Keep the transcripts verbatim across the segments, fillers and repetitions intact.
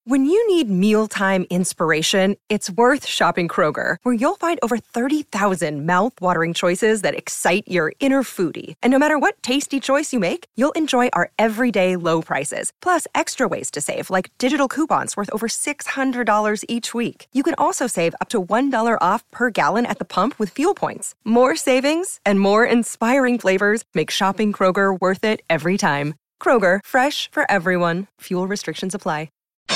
When you need mealtime inspiration, it's worth shopping Kroger, where you'll find over thirty thousand mouth-watering choices that excite your inner foodie. And no matter what tasty choice you make, you'll enjoy our everyday low prices, plus extra ways to save, like digital coupons worth over six hundred dollars each week. You can also save up to one dollar off per gallon at the pump with fuel points. More savings and more inspiring flavors make shopping Kroger worth it every time. Kroger, fresh for everyone. Fuel restrictions apply.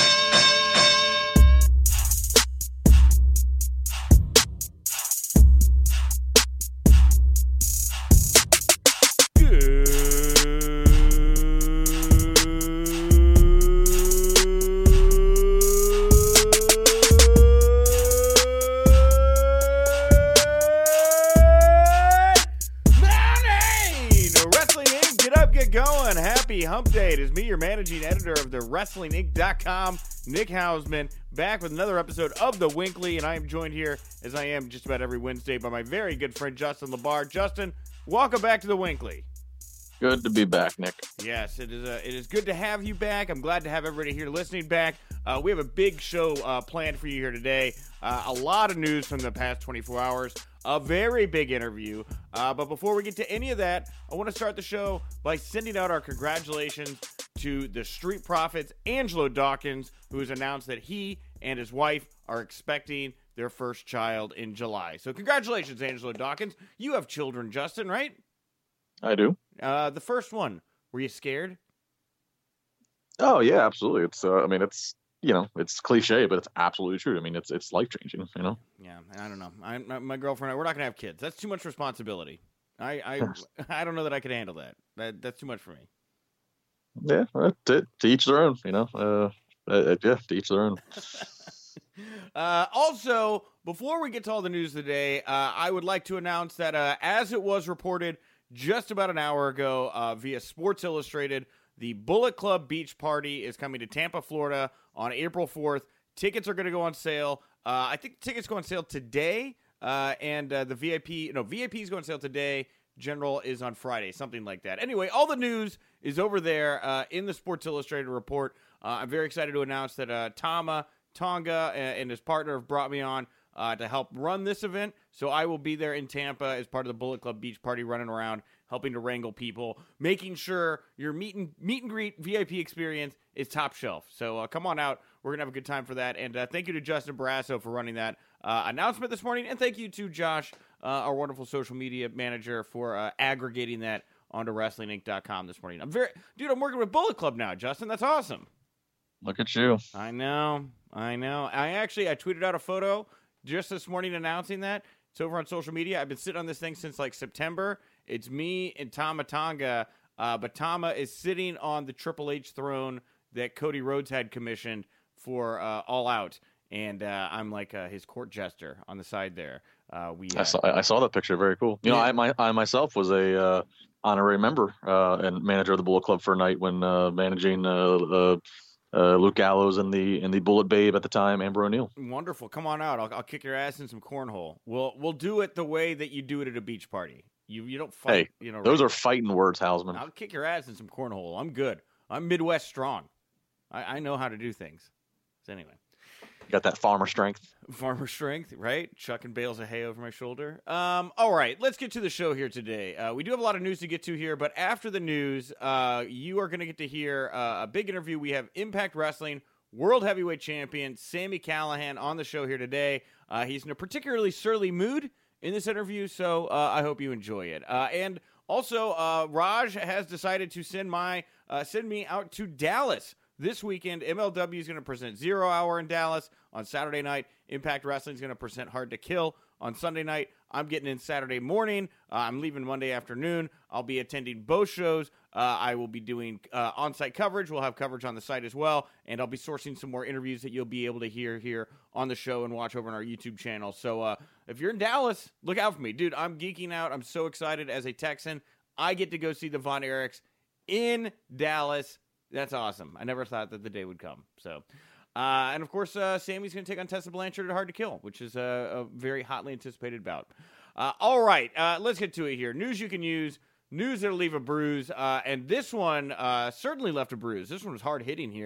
Hump Day. It is me, your managing editor of the Wrestling Inc dot com, Nick Hausman, back with another episode of The Winkley, and I am joined here, as I am just about every Wednesday, by my very good friend Justin LaBar. Justin, welcome back to The Winkley. Good to be back, Nick. Yes, it is. Uh, it is good to have you back. I'm glad to have everybody here listening back. Uh, we have a big show uh, planned for you here today. Uh, a lot of news from the past twenty-four hours. A very big interview. Uh, but before we get to any of that, I want to start the show by sending out our congratulations to the Street Profits, Angelo Dawkins, who has announced that he and his wife are expecting their first child in July. So congratulations, Angelo Dawkins. You have children, Justin, right? I do. Uh, the first one, were you scared? Oh, yeah, absolutely. It's, uh, I mean, it's, you know, it's cliche, but it's absolutely true. I mean, it's it's life changing, you know? Yeah, I don't know. I, my, my girlfriend, we're not going to have kids. That's too much responsibility. I I, I don't know that I could handle that. that. That's too much for me. Yeah, to, to each their own, you know? Uh, uh, yeah, to each their own. uh, also, before we get to all the news today, uh, I would like to announce that uh, as it was reported just about an hour ago uh, via Sports Illustrated, the Bullet Club Beach Party is coming to Tampa, Florida on April fourth. Tickets are going to go on sale. Uh, I think tickets go on sale today, uh, and uh, the V I P, no, V I P is going on sale today. General is on Friday, something like that. Anyway, all the news is over there uh, in the Sports Illustrated report. Uh, I'm very excited to announce that uh, Tama Tonga and, and his partner have brought me on uh, to help run this event. So I will be there in Tampa as part of the Bullet Club Beach Party, running around, helping to wrangle people, making sure your meet and, meet and greet V I P experience is top shelf. So uh, come on out. We're going to have a good time for that. And uh, thank you to Justin Barrasso for running that uh, announcement this morning. And thank you to Josh, uh, our wonderful social media manager, for uh, aggregating that onto Wrestling Inc dot com this morning. I'm very, dude, I'm working with Bullet Club now, Justin. That's awesome. Look at you. I know. I know. I actually, I tweeted out a photo just this morning announcing that. It's over on social media. I've been sitting on this thing since like September. It's me and Tama Tonga, uh, but Tama is sitting on the Triple H throne that Cody Rhodes had commissioned for uh, All Out, and uh, I'm like uh, his court jester on the side there. Uh, we uh, I saw I saw that picture. Very cool. You yeah. know, I my I myself was a uh, honorary member uh, and manager of the Bullet Club for a night when uh, managing uh, uh, uh, Luke Gallows and the and the Bullet Babe at the time, Amber O'Neil. Wonderful. Come on out. I'll, I'll kick your ass in some cornhole. We'll we'll do it the way that you do it at a beach party. You you don't fight. Hey, you know, those right? are fighting words, Hausman. I'll kick your ass in some cornhole. I'm good. I'm Midwest strong. I, I know how to do things. So anyway. Got that farmer strength. Farmer strength, right? Chucking bales of hay over my shoulder. Um, all right, let's get to the show here today. Uh, we do have a lot of news to get to here, but after the news, uh, you are going to get to hear uh, a big interview. We have Impact Wrestling World Heavyweight Champion Sami Callihan on the show here today. Uh, he's in a particularly surly mood in this interview, so uh, I hope you enjoy it. Uh, and also, uh, Raj has decided to send my uh, send me out to Dallas this weekend. M L W is going to present Zero Hour in Dallas on Saturday night. Impact Wrestling is going to present Hard to Kill on Sunday night. I'm getting in Saturday morning. Uh, I'm leaving Monday afternoon. I'll be attending both shows. Uh, I will be doing uh, on-site coverage. We'll have coverage on the site as well, and I'll be sourcing some more interviews that you'll be able to hear here on the show and watch over on our YouTube channel. So uh, if you're in Dallas, look out for me. Dude, I'm geeking out. I'm so excited as a Texan. I get to go see the Von Erichs in Dallas. That's awesome. I never thought that the day would come. So, uh, and of course, uh, Sammy's going to take on Tessa Blanchard at Hard to Kill, which is a, a very hotly anticipated bout. Uh, all right, uh, let's get to it here. News you can use, news that'll leave a bruise, uh, and this one uh, certainly left a bruise. This one was hard hitting here.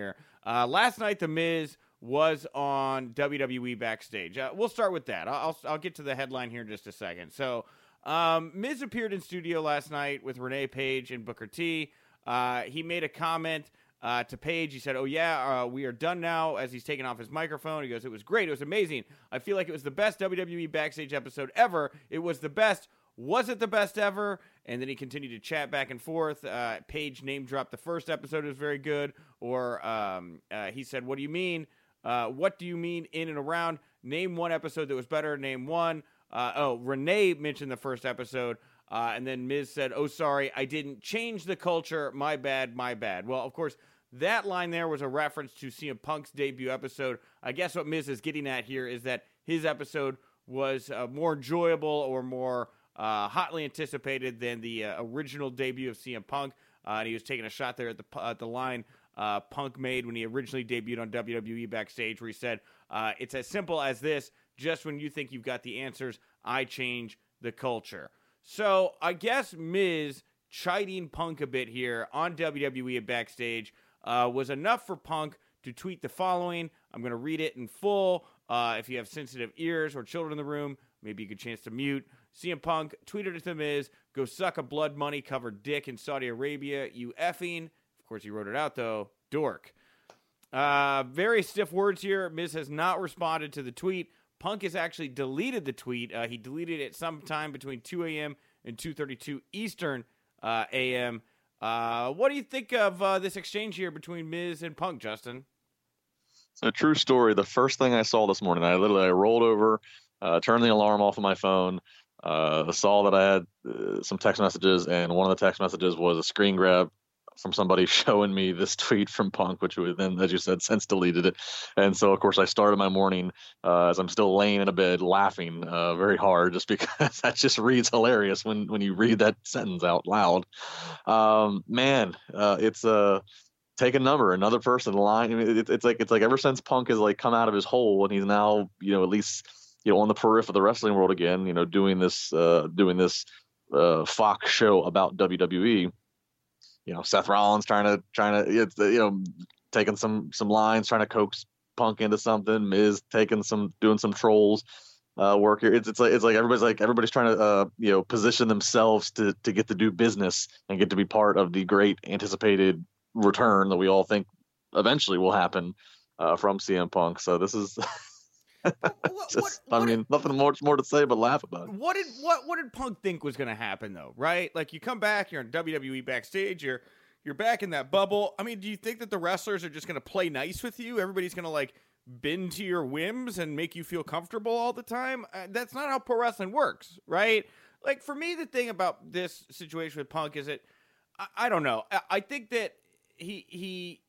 Uh, last night, The Miz was on W W E Backstage. Uh, we'll start with that. I'll, I'll I'll get to the headline here in just a second. So, um, Miz appeared in studio last night with Renee Page and Booker T. Uh, he made a comment uh, to Page. He said, "Oh yeah, uh, we are done now." As he's taking off his microphone, he goes, "It was great. It was amazing. I feel like it was the best W W E Backstage episode ever. It was the best. Was it the best ever?" And then he continued to chat back and forth. Uh, Page name dropped the first episode. It was very good. Or um, uh, he said, "What do you mean? Uh, what do you mean in and around? Name one episode that was better. Name one." Uh, oh, Renee mentioned the first episode. Uh, and then Miz said, "Oh, sorry, I didn't change the culture. My bad, my bad." Well, of course, that line there was a reference to C M Punk's debut episode. I guess what Miz is getting at here is that his episode was uh, more enjoyable or more uh, hotly anticipated than the uh, original debut of C M Punk. Uh, and he was taking a shot there at the at the line uh, Punk made when he originally debuted on W W E Backstage, where he said, uh, "It's as simple as this. Just when you think you've got the answers, I change the culture." So I guess Miz chiding Punk a bit here on W W E Backstage uh, was enough for Punk to tweet the following. I'm going to read it in full. Uh, if you have sensitive ears or children in the room, maybe a good chance to mute. C M Punk tweeted it to Miz, "Go suck a blood money covered dick in Saudi Arabia, you effing." Of course, he wrote it out, though. Dork. Uh, very stiff words here. Miz has not responded to the tweet. Punk has actually deleted the tweet. Uh, he deleted it sometime between two a.m. and two thirty-two Eastern uh, A M. Uh, what do you think of uh, this exchange here between Miz and Punk, Justin? It's a true story. The first thing I saw this morning, I literally I rolled over, uh, turned the alarm off of my phone, uh, saw that I had uh, some text messages, and one of the text messages was a screen grab from somebody showing me this tweet from Punk, which we then, as you said, since deleted it. And so, of course, I started my morning uh, as I'm still laying in a bed laughing uh, very hard, just because that just reads hilarious when, when you read that sentence out loud. Um, man, uh, it's a uh, take a number, another person line. I mean, it, it's like it's like ever since Punk has like come out of his hole and he's now, you know, at least, you know, on the periphery of the wrestling world again, you know, doing this uh, doing this uh, Fox show about W W E. You know, Seth Rollins trying to trying to it's you know taking some some lines, trying to coax Punk into something. Miz taking some doing some trolls uh, work here. It's it's like it's like everybody's like everybody's trying to uh, you know position themselves to to get to do business and get to be part of the great anticipated return that we all think eventually will happen uh, from C M Punk. So this is. what, Just, what, I mean, what nothing more more to say but laugh about it. What did what what did Punk think was going to happen though? Right? Like you come back, you're in W W E Backstage, you're you're back in that bubble. I mean, do you think that the wrestlers are just going to play nice with you? Everybody's going to like bend to your whims and make you feel comfortable all the time? Uh, that's not how pro wrestling works, right? Like for me, the thing about this situation with Punk is that I, I don't know. I, I think that he he.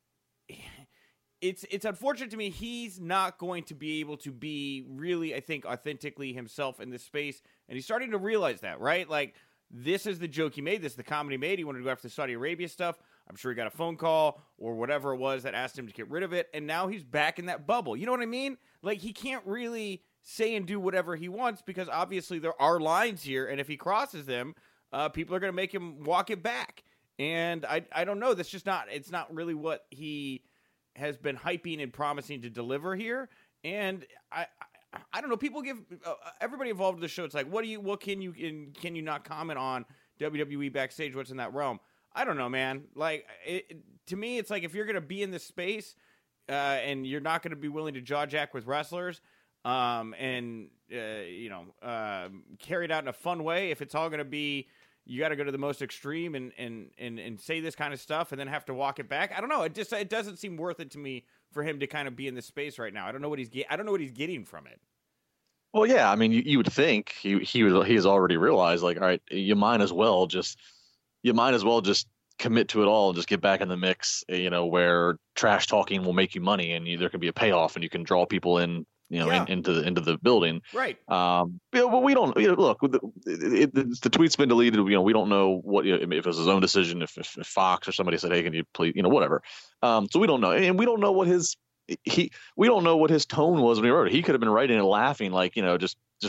It's it's unfortunate to me he's not going to be able to be really, I think, authentically himself in this space. And he's starting to realize that, right? Like, this is the joke he made. This is the comedy he made. He wanted to go after the Saudi Arabia stuff. I'm sure he got a phone call or whatever it was that asked him to get rid of it. And now he's back in that bubble. You know what I mean? Like, he can't really say and do whatever he wants because obviously there are lines here. And if he crosses them, uh, people are going to make him walk it back. And I I don't know. That's just not, it's not really what he has been hyping and promising to deliver here. And I, I, I don't know, people give uh, everybody involved in the show, it's like, what do you, what can you, in, can you not comment on W W E Backstage? What's in that realm? I don't know, man. Like it, it, to me, it's like, if you're going to be in this space uh, and you're not going to be willing to jaw jack with wrestlers um, and, uh, you know, uh, carry it out in a fun way, if it's all going to be, you got to go to the most extreme and, and, and, and say this kind of stuff and then have to walk it back. I don't know. It just, it doesn't seem worth it to me for him to kind of be in this space right now. I don't know what he's, I don't know what he's getting from it. Well, yeah, I mean, you, you would think he, he would, he has already realized, like, all right, you might as well just, you might as well just commit to it all and just get back in the mix, you know, where trash talking will make you money and you, there can be a payoff and you can draw people in, you know, yeah. in, into the into the building, right? Um, but we don't. You know, look, the, it, it, the tweet's been deleted. You know, we don't know what you know, if it was his own decision, if, if, if Fox or somebody said, "Hey, can you please," you know, whatever. Um, so we don't know, and we don't know what his he. We don't know what his tone was when he wrote it. He could have been writing and laughing, like you know, just just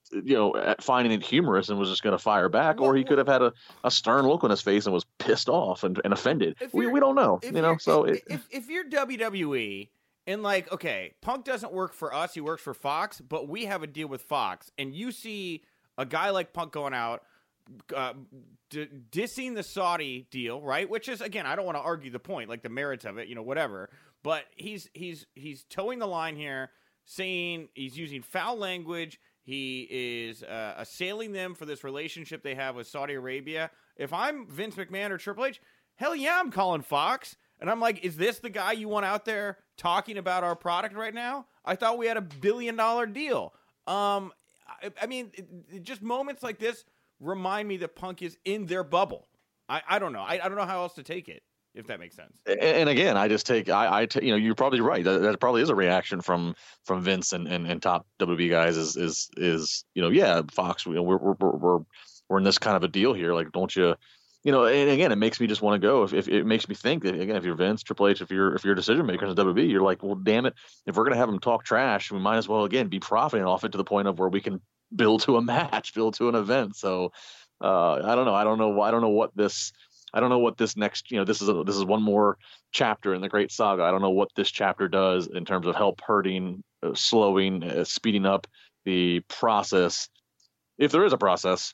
you know, finding it humorous and was just going to fire back, well, or he well, could have had a, a stern look on his face and was pissed off and, and offended. We we don't know, you know. So if, it, if if you're W W E and like, okay, Punk doesn't work for us, he works for Fox, but we have a deal with Fox, and you see a guy like Punk going out, uh, d- dissing the Saudi deal, right? Which is, again, I don't want to argue the point, like the merits of it, you know, whatever. But he's he's he's towing the line here, saying he's using foul language. He is uh, assailing them for this relationship they have with Saudi Arabia. If I'm Vince McMahon or Triple H, hell yeah, I'm calling Fox. And I'm like, is this the guy you want out there talking about our product right now? I thought we had a billion dollar deal. Um, I, I mean, it, it just moments like this remind me that Punk is in their bubble. I, I don't know. I, I don't know how else to take it, if that makes sense. And, and again, I just take, I, I, t- you know, you're probably right. That, that probably is a reaction from from Vince and, and, and top W W E guys. Is is is you know, yeah, Fox. You know, we're we're we're we're in this kind of a deal here. Like, don't you? You know, and again, it makes me just want to go. If, if it makes me think that, again, if you're Vince, Triple H, if you're if you're a decision maker in the W W E, you're like, well, damn it, if we're gonna have them talk trash, we might as well again be profiting off it to the point of where we can build to a match, build to an event. So uh, I don't know. I don't know. I don't know what this. I don't know what this next. You know, this is a, this is one more chapter in the great saga. I don't know what this chapter does in terms of help hurting, uh, slowing, uh, speeding up the process, if there is a process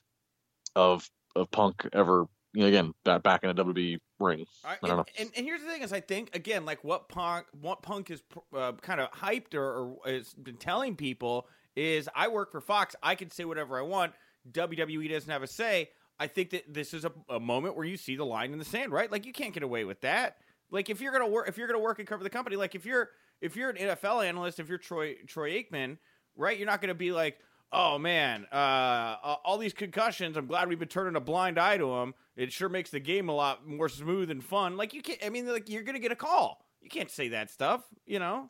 of of Punk ever. You know, again, back, back in a W W E ring. I, I don't and, know. And, and here's the thing: is I think again, like what Punk, what Punk is uh, kind of hyped or, or has been telling people is, I work for Fox. I can say whatever I want. W W E doesn't have a say. I think that this is a, a moment where you see the line in the sand, right? Like you can't get away with that. Like if you're gonna work, if you're gonna work and cover the company, like if you're if you're an N F L analyst, if you're Troy Troy Aikman, right? You're not gonna be like, oh man, uh, all these concussions. I'm glad we've been turning a blind eye to them. It sure makes the game a lot more smooth and fun. Like you can't. I mean, like you're gonna get a call. You can't say that stuff, you know.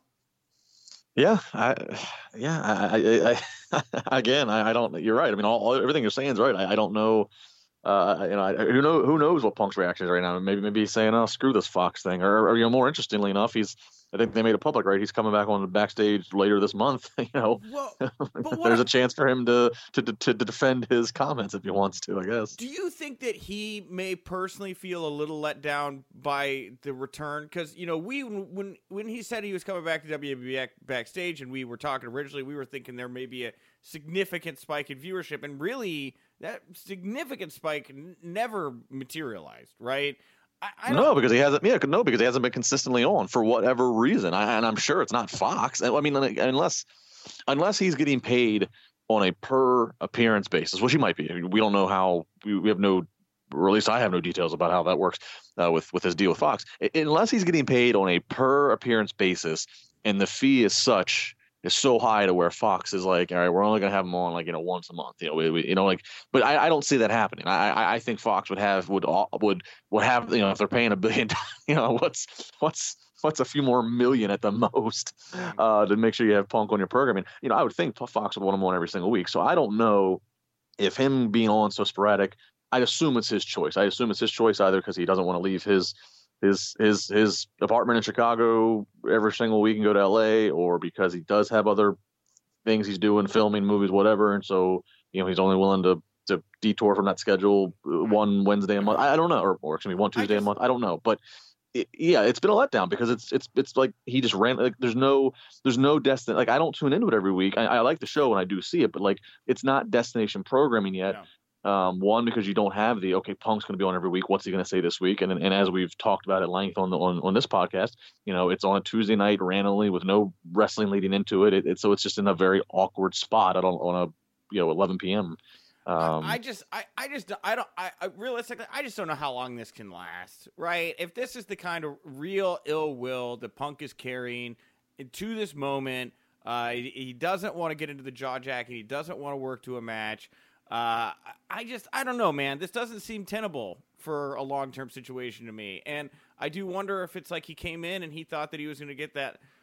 Yeah, I, yeah. I, I, I again, I, I don't. You're right. I mean, all, all everything you're saying is right. I, I don't know. Uh, you know, I, who know who knows what Punk's reaction is right now. Maybe maybe he's saying, "Oh, screw this Fox thing," or, or you know, more interestingly enough, he's. I think they made it public, right? He's coming back on the backstage later this month. You know, well, there's a chance for him to, to to to defend his comments if he wants to, I guess. Do you think that he may personally feel a little let down by the return? Because you know, we when when he said he was coming back to W W E backstage, and we were talking originally, we were thinking there may be a significant spike in viewership, and really, that significant spike n- never materialized, right? I, I no, because he hasn't. Yeah, no, because he hasn't been consistently on for whatever reason. I, and I'm sure it's not Fox. I mean, unless unless he's getting paid on a per appearance basis, which he might be. We don't know how. We, we have no, or at least I have no details about how that works uh, with with his deal with Fox. Unless he's getting paid on a per appearance basis, and the fee is such. Is so high to where Fox is like, all right, we're only gonna have him on like you know once a month, you know, we, we, you know, like, but I, I don't see that happening. I, I think Fox would have would would would have you know if they're paying a billion, you know, what's what's what's a few more million at the most uh, to make sure you have Punk on your programming. You know, I would think Fox would want him on every single week. So I don't know if him being on so sporadic. I assume it's his choice. I assume it's his choice either because he doesn't want to leave his. his his his apartment in Chicago every single week and go to L A, or because he does have other things he's doing, filming, movies, whatever, and so you know he's only willing to to detour from that schedule one Wednesday a month. I, I don't know, or or excuse me, one Tuesday just, a month. I don't know, but it, yeah, it's been a letdown because it's it's it's like he just ran. Like there's no there's no destination. Like I don't tune into it every week. I, I like the show when I do see it, but like it's not destination programming yet. No. Um, one, because you don't have the, okay, Punk's going to be on every week. What's he going to say this week? And and as we've talked about at length on the on, on this podcast, you know, it's on a Tuesday night randomly with no wrestling leading into it. It, it so it's just in a very awkward spot on, on a, you know, eleven p.m. Um, I just, I, I just, I don't, I, I realistically, I just don't know how long this can last, right? If this is the kind of real ill will that Punk is carrying to this moment, uh, he, he doesn't want to get into the jaw jacket. He doesn't want to work to a match. Uh, I just, I don't know, man. This doesn't seem tenable for a long-term situation to me. And I do wonder if it's like he came in and he thought that he was going to get that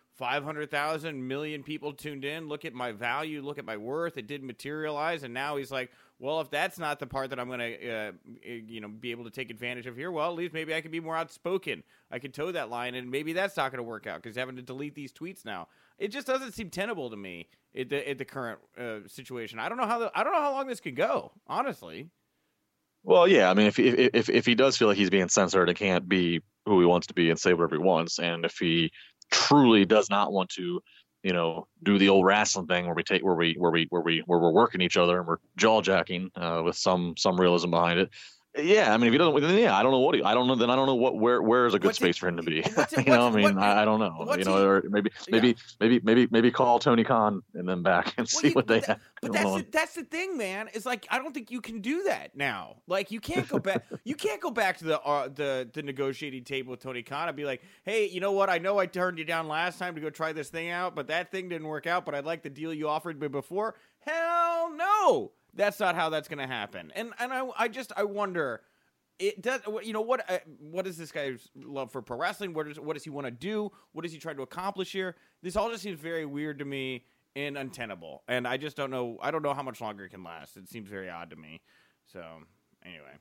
five hundred thousand million people tuned in. Look at my value. Look at my worth. It didn't materialize. And now he's like, well, if that's not the part that I'm going to, uh, you know, be able to take advantage of here, well, at least maybe I can be more outspoken. I can toe that line, and maybe that's not going to work out because having to delete these tweets now. It just doesn't seem tenable to me at the, at the current uh, situation. I don't know how the, I don't know how long this could go, honestly. Well, yeah, I mean, if if if if he does feel like he's being censored and can't be who he wants to be and say whatever he wants, and if he truly does not want to, you know, do the old wrestling thing where we take where we where we where we where we're working each other and we're jaw jacking uh, with some some realism behind it. Yeah, I mean, if he doesn't, then yeah, I don't know what he, I don't know. Then I don't know what where where is a good what's space it, for him to be. It, you know, I mean, what, I, I don't know. You know, he, or maybe maybe yeah. maybe maybe maybe maybe call Tony Khan and then back and see well, he, what they that, have. But that's the, that's the thing, man. Is like I don't think you can do that now. Like you can't go back. You can't go back to the uh, the the negotiating table with Tony Khan and be like, hey, you know what? I know I turned you down last time to go try this thing out, but that thing didn't work out. But I like the deal you offered me before. Hell no, that's not how that's going to happen. And and I I just I wonder. It does, you know what? Uh, what is this guy's love for pro wrestling? What does what does he want to do? What is he trying to accomplish here? This all just seems very weird to me and untenable. And I just don't know. I don't know how much longer it can last. It seems very odd to me. So anyway,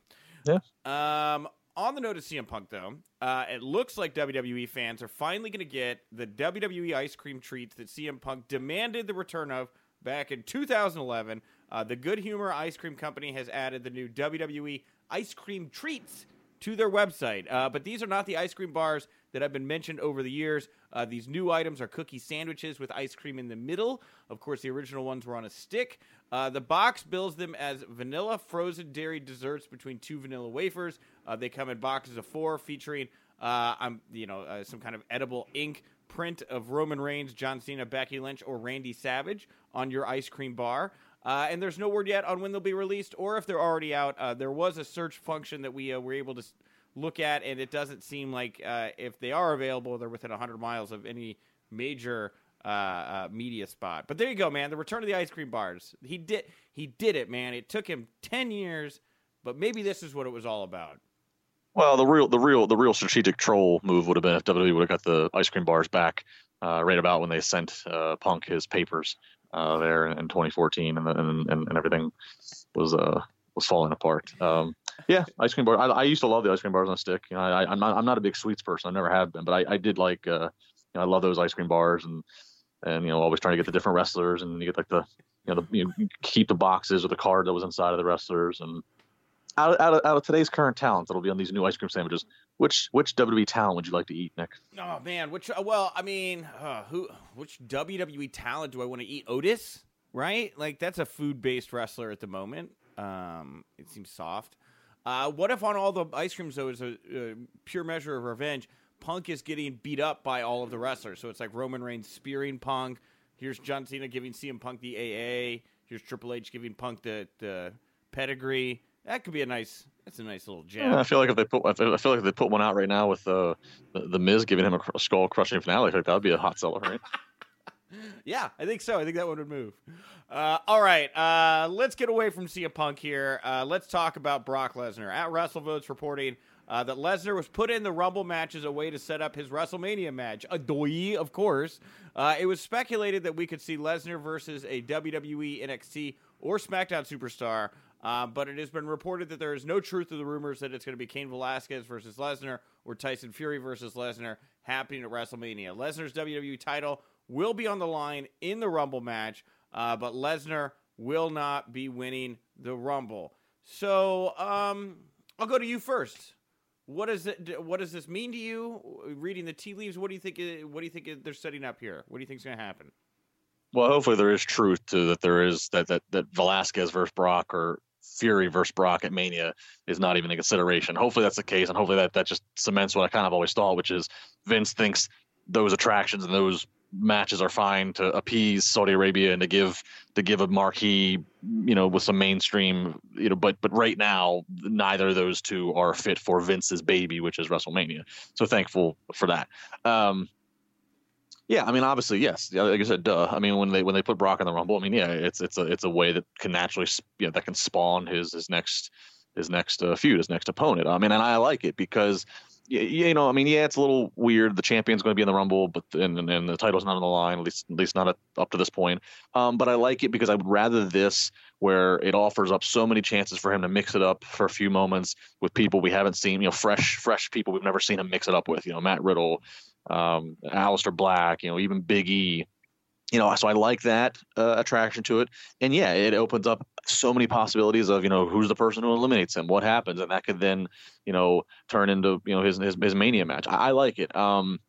yeah. Um, on the note of C M Punk, though, uh, it looks like W W E fans are finally going to get the W W E ice cream treats that C M Punk demanded the return of back in two thousand eleven. Uh, the Good Humor Ice Cream Company has added the new W W E ice cream treats to their website. Uh, but these are not the ice cream bars that have been mentioned over the years. Uh, these new items are cookie sandwiches with ice cream in the middle. Of course, the original ones were on a stick. Uh, the box bills them as vanilla frozen dairy desserts between two vanilla wafers. Uh, they come in boxes of four, featuring uh, um, you know, uh, some kind of edible ink print of Roman Reigns, John Cena, Becky Lynch, or Randy Savage on your ice cream bar. Uh, and there's no word yet on when they'll be released or if they're already out. Uh, there was a search function that we uh, were able to look at, and it doesn't seem like uh, if they are available, they're within one hundred miles of any major uh, uh, media spot. But there you go, man. The return of the ice cream bars. He did. He did it, man. It took him ten years, but maybe this is what it was all about. Well, the real, the real, the real strategic troll move would have been if W W E would have got the ice cream bars back uh, right about when they sent uh, Punk his papers. Uh, there in twenty fourteen, and, and and and everything was uh was falling apart. Um, yeah, ice cream bar. I, I used to love the ice cream bars on a stick. You know, I, I'm not I'm not a big sweets person. I never have been, but I, I did like. Uh, you know, I love those ice cream bars, and and you know, always trying to get the different wrestlers, and you get like the you know the you know, keep the boxes or the card that was inside of the wrestlers, and out of, out of out of today's current talent that'll be on these new ice cream sandwiches. Which which W W E talent would you like to eat, Nick? Oh man, which well, I mean, uh, who which W W E talent do I want to eat? Otis, right? Like that's a food-based wrestler at the moment. Um, it seems soft. Uh, what if on all the ice creams though is a, a pure measure of revenge? Punk is getting beat up by all of the wrestlers, so it's like Roman Reigns spearing Punk. Here's John Cena giving C M Punk the A A. Here's Triple H giving Punk the the pedigree. That could be a nice. That's a nice little jab. Yeah, I feel like if they put, I feel like if they put one out right now with uh, the the Miz giving him a skull crushing finale, I think that would be a hot seller, right? Yeah, I think so. I think that one would move. Uh, all right, uh, let's get away from C M Punk here. Uh, let's talk about Brock Lesnar. At WrestleVotes reporting uh, that Lesnar was put in the Rumble match as a way to set up his WrestleMania match. Adoy, of course. Uh, it was speculated that we could see Lesnar versus a W W E, N X T, or SmackDown superstar. Uh, but it has been reported that there is no truth to the rumors that it's going to be Cain Velasquez versus Lesnar or Tyson Fury versus Lesnar happening at WrestleMania. Lesnar's W W E title will be on the line in the Rumble match, uh, but Lesnar will not be winning the Rumble. So um, I'll go to you first. What is it? What does this mean to you? Reading the tea leaves, what do you think? What do you think they're setting up here? What do you think is going to happen? Well, hopefully there is truth to that. There is that that that Velasquez versus Brock or Fury versus Brock at Mania is not even a consideration. Hopefully that's the case, and hopefully that, that just cements what I kind of always thought, which is Vince thinks those attractions and those matches are fine to appease Saudi Arabia and to give to give a marquee, you know, with some mainstream, you know, but but right now neither of those two are fit for Vince's baby, which is WrestleMania. So thankful for that. Um, Yeah, I mean, obviously, yes. Yeah, like I said, duh. I mean, when they when they put Brock in the Rumble, I mean, yeah, it's it's a it's a way that can naturally, you know, that can spawn his his next his next uh, feud, his next opponent. I mean, and I like it because you, you know, I mean, yeah, it's a little weird. The champion's going to be in the Rumble, but and, and, and the title's not on the line, at least at least not at, up to this point. Um, but I like it because I would rather this, where it offers up so many chances for him to mix it up for a few moments with people we haven't seen, you know, fresh fresh people we've never seen him mix it up with. You know, Matt Riddle, um, Aleister Black, you know, even Big E. You know, so I like that uh, attraction to it. And yeah, it opens up so many possibilities of, you know, who's the person who eliminates him, what happens, and that could then, you know, turn into, you know, his his, his Mania match. I, I like it. Um,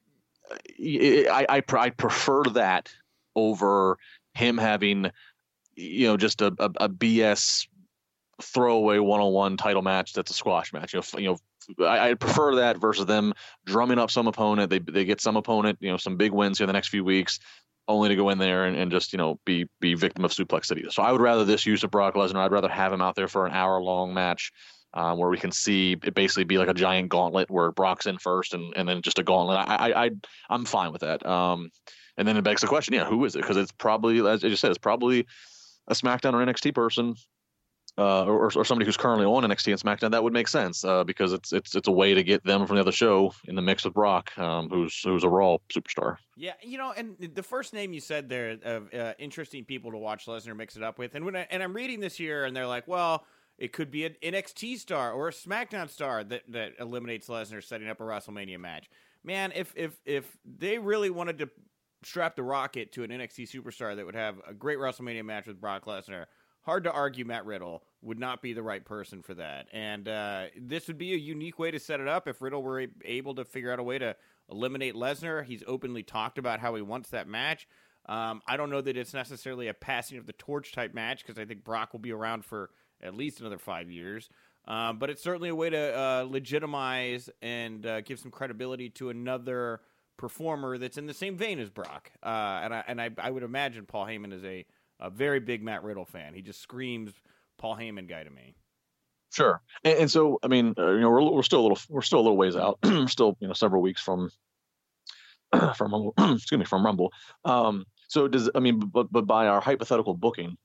I, I I prefer that over him having, you know, just a, a, a B S throwaway one-on-one title match that's a squash match. You know, you know, I, I prefer that versus them drumming up some opponent. They they get some opponent, you know, some big wins here in the next few weeks, only to go in there and, and just, you know, be be victim of Suplex City. So I would rather this use of Brock Lesnar. I'd rather have him out there for an hour long match um, where we can see it basically be like a giant gauntlet where Brock's in first and, and then just a gauntlet. I, I, I I'm fine with that. Um, and then it begs the question, yeah, who is it? Because it's probably, as you said, it's probably a SmackDown or N X T person. Uh, or, or somebody who's currently on N X T and SmackDown. That would make sense uh, because it's it's it's a way to get them from the other show in the mix with Brock, um, who's who's a Raw superstar. Yeah, you know, and the first name you said there of uh, interesting people to watch Lesnar mix it up with, and when I, and I'm reading this here, and they're like, well, it could be an N X T star or a SmackDown star that that eliminates Lesnar, setting up a WrestleMania match. Man, if if if they really wanted to strap the rocket to an N X T superstar that would have a great WrestleMania match with Brock Lesnar, hard to argue Matt Riddle would not be the right person for that. And uh, this would be a unique way to set it up if Riddle were able to figure out a way to eliminate Lesnar. He's openly talked about how he wants that match. Um, I don't know that it's necessarily a passing of the torch type match because I think Brock will be around for at least another five years. Um, but it's certainly a way to uh, legitimize and uh, give some credibility to another performer that's in the same vein as Brock. Uh, and I, and I, I would imagine Paul Heyman is a A very big Matt Riddle fan. He just screams Paul Heyman guy to me. Sure, and, and so I mean, uh, you know, we're we're still a little we're still a little ways out. We're still, you know, several weeks from from Rumble. excuse me, from Rumble. Um, so does I mean, but but by our hypothetical booking,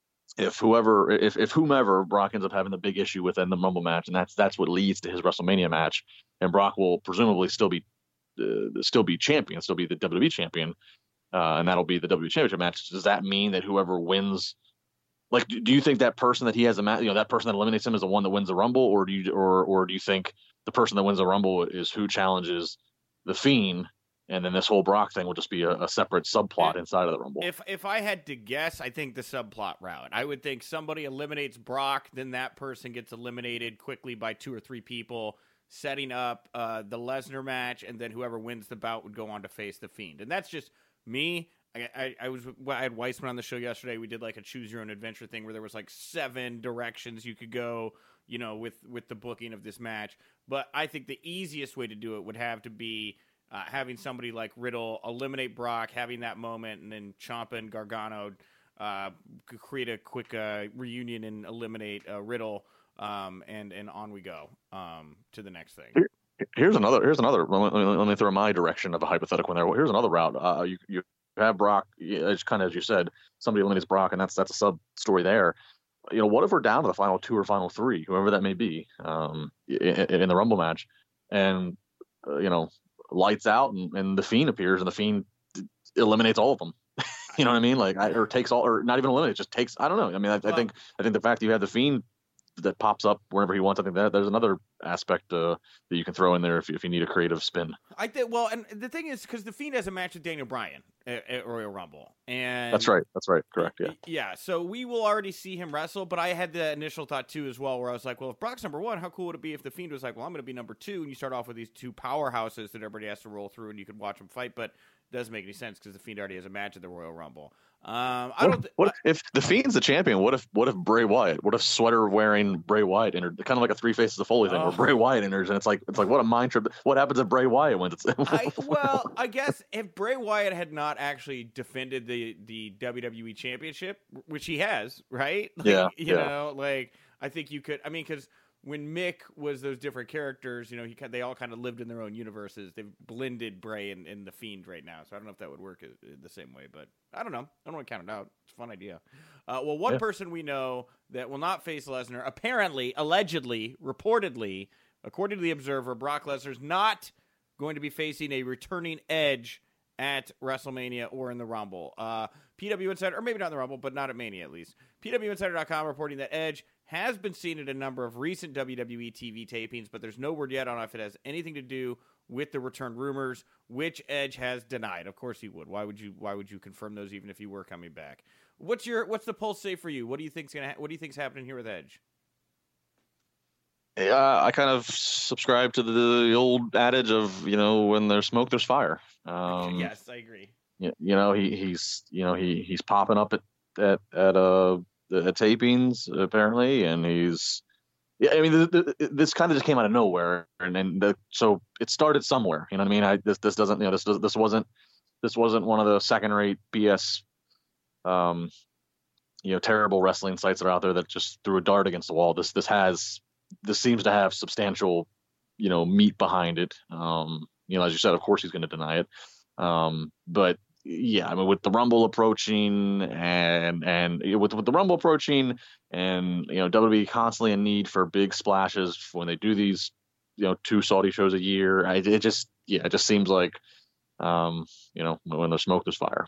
if whoever if if whomever Brock ends up having the big issue with in the Rumble match, and that's that's what leads to his WrestleMania match, and Brock will presumably still be uh, still be champion, still be the W W E champion. Uh, and that'll be the W W E Championship match. Does that mean that whoever wins, like, do, do you think that person that he has a match, you know, that person that eliminates him is the one that wins the Rumble, or do you, or or do you think the person that wins the Rumble is who challenges the Fiend, and then this whole Brock thing will just be a, a separate subplot inside of the Rumble? If if I had to guess, I think the subplot route. I would think somebody eliminates Brock, then that person gets eliminated quickly by two or three people, setting up uh, the Lesnar match, and then whoever wins the bout would go on to face the Fiend, and that's just me. I, I, I was I had Weissman on the show yesterday. We did like a choose your own adventure thing where there was like seven directions you could go, you know, with, with the booking of this match. But I think the easiest way to do it would have to be uh, having somebody like Riddle eliminate Brock, having that moment, and then Ciampa and Gargano uh, create a quick uh, reunion and eliminate uh, Riddle, um, and and on we go um, to the next thing. Here's another. Here's another. Let me, let me throw my direction of a hypothetical in there. Here's another route. Uh, you you have Brock. It's kind of as you said. Somebody eliminates Brock, and that's that's a sub story there. You know, what if we're down to the final two or final three, whoever that may be, um, in, in the Rumble match, and uh, you know, lights out, and, and the Fiend appears, and the Fiend eliminates all of them. You know what I mean? Like, I, or takes all, or not even eliminates, just takes. I don't know. I mean, I, well, I think I think the fact that you have the Fiend that pops up whenever he wants, I think that there's another aspect uh, that you can throw in there if you, if you need a creative spin. I think. Well, and the thing is, because the Fiend has a match with Daniel Bryan at, at Royal Rumble, and that's right. That's right. Correct. Yeah. Yeah. So we will already see him wrestle, but I had the initial thought too as well, where I was like, well, if Brock's number one, how cool would it be if the Fiend was like, well, I'm going to be number two, and you start off with these two powerhouses that everybody has to roll through, and you could watch them fight, but it doesn't make any sense because the Fiend already has a match at the Royal Rumble. Um, I what, don't. Th- what if the Fiend's the champion? What if what if Bray Wyatt? What if sweater wearing Bray Wyatt entered? Kind of like a Three Faces of Foley thing, oh. where Bray Wyatt enters, and it's like it's like what a mind trip. What happens if Bray Wyatt wins? I, well, I guess if Bray Wyatt had not actually defended the the W W E Championship, which he has, right? Like, yeah. You yeah. know, like I think you could. I mean, because when Mick was those different characters, you know, he they all kind of lived in their own universes. They've blended Bray and, and the Fiend right now, so I don't know if that would work the same way, but I don't know. I don't want to count it out. It's a fun idea. Uh, well, one yeah. person we know that will not face Lesnar, apparently, allegedly, reportedly, according to The Observer, Brock Lesnar's not going to be facing a returning Edge at WrestleMania or in the Rumble. Uh, P W Insider, or maybe not in the Rumble, but not at Mania at least. P W Insider dot com reporting that Edge has been seen at a number of recent W W E T V tapings, but there's no word yet on if it has anything to do with the return rumors, which Edge has denied. Of course he would. Why would you? Why would you confirm those even if he were coming back? What's your What's the pulse say for you? What do you think's gonna? Ha- what do you think's happening here with Edge? Yeah, I kind of subscribe to the, the old adage of, you know, when there's smoke, there's fire. Um, yes, I agree. You, you know, he he's you know he he's popping up at at at uh at tapings apparently, and he's. Yeah, I mean, the, the, this kind of just came out of nowhere, and and the, so it started somewhere. You know what I mean? I, this this doesn't, you know, this this wasn't this wasn't one of the second-rate B S, um, you know, terrible wrestling sites that are out there that just threw a dart against the wall. This this has this seems to have substantial, you know, meat behind it. Um, you know, as you said, of course he's going to deny it, um, but. Yeah, I mean, with the Rumble approaching and and with with the Rumble approaching, and you know, W W E constantly in need for big splashes when they do these, you know, two Saudi shows a year. I, it just yeah, it just seems like, um, you know, when there's smoke, there's fire.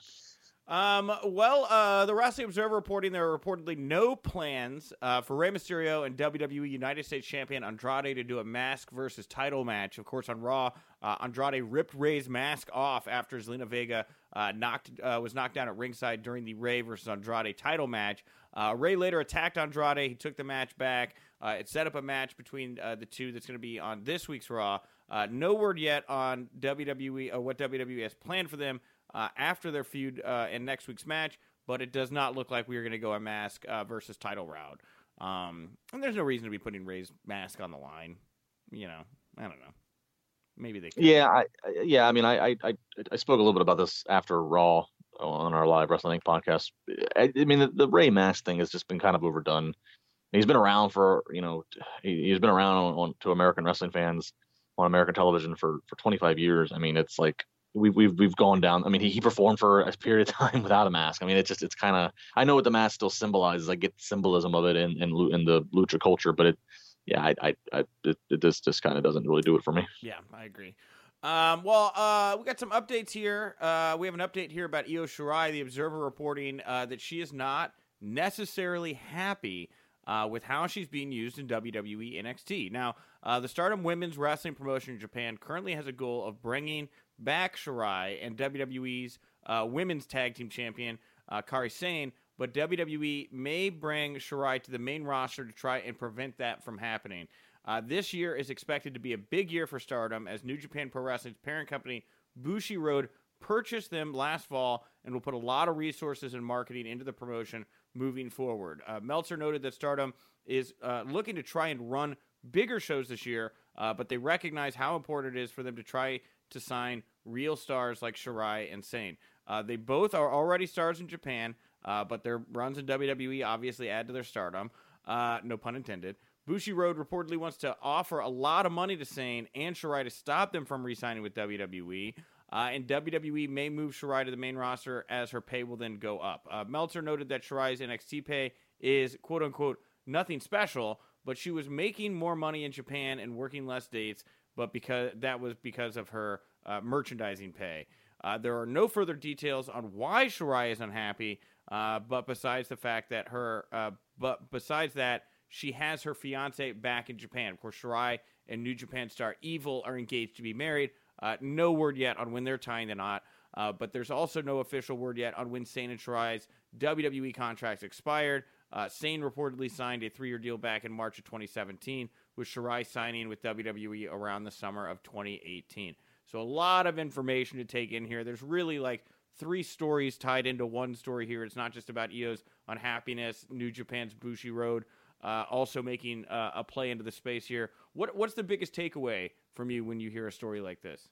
Um, well, uh, the Wrestling Observer reporting there are reportedly no plans uh, for Rey Mysterio and W W E United States Champion Andrade to do a mask versus title match. Of course, on Raw, uh, Andrade ripped Rey's mask off after Zelina Vega uh, knocked uh, was knocked down at ringside during the Rey versus Andrade title match. Uh, Rey later attacked Andrade. He took the match back. Uh, it set up a match between uh, the two that's going to be on this week's Raw. Uh, no word yet on W W E or what W W E has planned for them Uh, after their feud uh, in next week's match, but it does not look like we are going to go a mask uh, versus title route. Um, and there's no reason to be putting Rey's mask on the line. You know, I don't know. Maybe they could. Yeah, I, yeah. I mean, I, I I spoke a little bit about this after Raw on our live Wrestling podcast. I, I mean, the, the Rey mask thing has just been kind of overdone. He's been around for, you know, he, he's been around on, on to American wrestling fans on American television for, for twenty-five years. I mean, it's like, We've we've we've gone down. I mean, he, he performed for a period of time without a mask. I mean, it's just it's kind of. I know what the mask still symbolizes. I get the symbolism of it in in, in the lucha culture, but it, yeah, I I, I it, it just just kind of doesn't really do it for me. Yeah, I agree. Um, well, uh, we got some updates here. Uh, we have an update here about Io Shirai, the Observer reporting uh, that she is not necessarily happy uh, with how she's being used in W W E N X T. Now, uh, the Stardom Women's Wrestling promotion in Japan currently has a goal of bringing back Shirai and W W E's uh, Women's Tag Team Champion, uh, Kairi Sane, but W W E may bring Shirai to the main roster to try and prevent that from happening. Uh, this year is expected to be a big year for Stardom as New Japan Pro Wrestling's parent company, Bushiroad, purchased them last fall and will put a lot of resources and marketing into the promotion moving forward. Uh, Meltzer noted that Stardom is uh, looking to try and run bigger shows this year, uh, but they recognize how important it is for them to try to sign real stars like Shirai and Sane. Uh, they both are already stars in Japan, uh, but their runs in W W E obviously add to their stardom. Uh, no pun intended. Bushiroad reportedly wants to offer a lot of money to Sane and Shirai to stop them from re-signing with W W E. Uh, and W W E may move Shirai to the main roster as her pay will then go up. Uh, Meltzer noted that Shirai's N X T pay is, quote-unquote, nothing special, but she was making more money in Japan and working less dates, but because that was because of her uh, merchandising pay. Uh, there are no further details on why Shirai is unhappy, uh, but besides the fact that her, uh, but besides that, she has her fiance back in Japan. Of course, Shirai and New Japan star Evil are engaged to be married. Uh, no word yet on when they're tying the knot, uh, but there's also no official word yet on when Sane and Shirai's W W E contracts expired. Uh, Sane reportedly signed a three-year deal back in March of twenty seventeen, with Shirai signing with W W E around the summer of twenty eighteen. So a lot of information to take in here. There's really like three stories tied into one story here. It's not just about Io's unhappiness, New Japan's Bushiroad uh, also making uh, a play into the space here. What What's the biggest takeaway from you when you hear a story like this?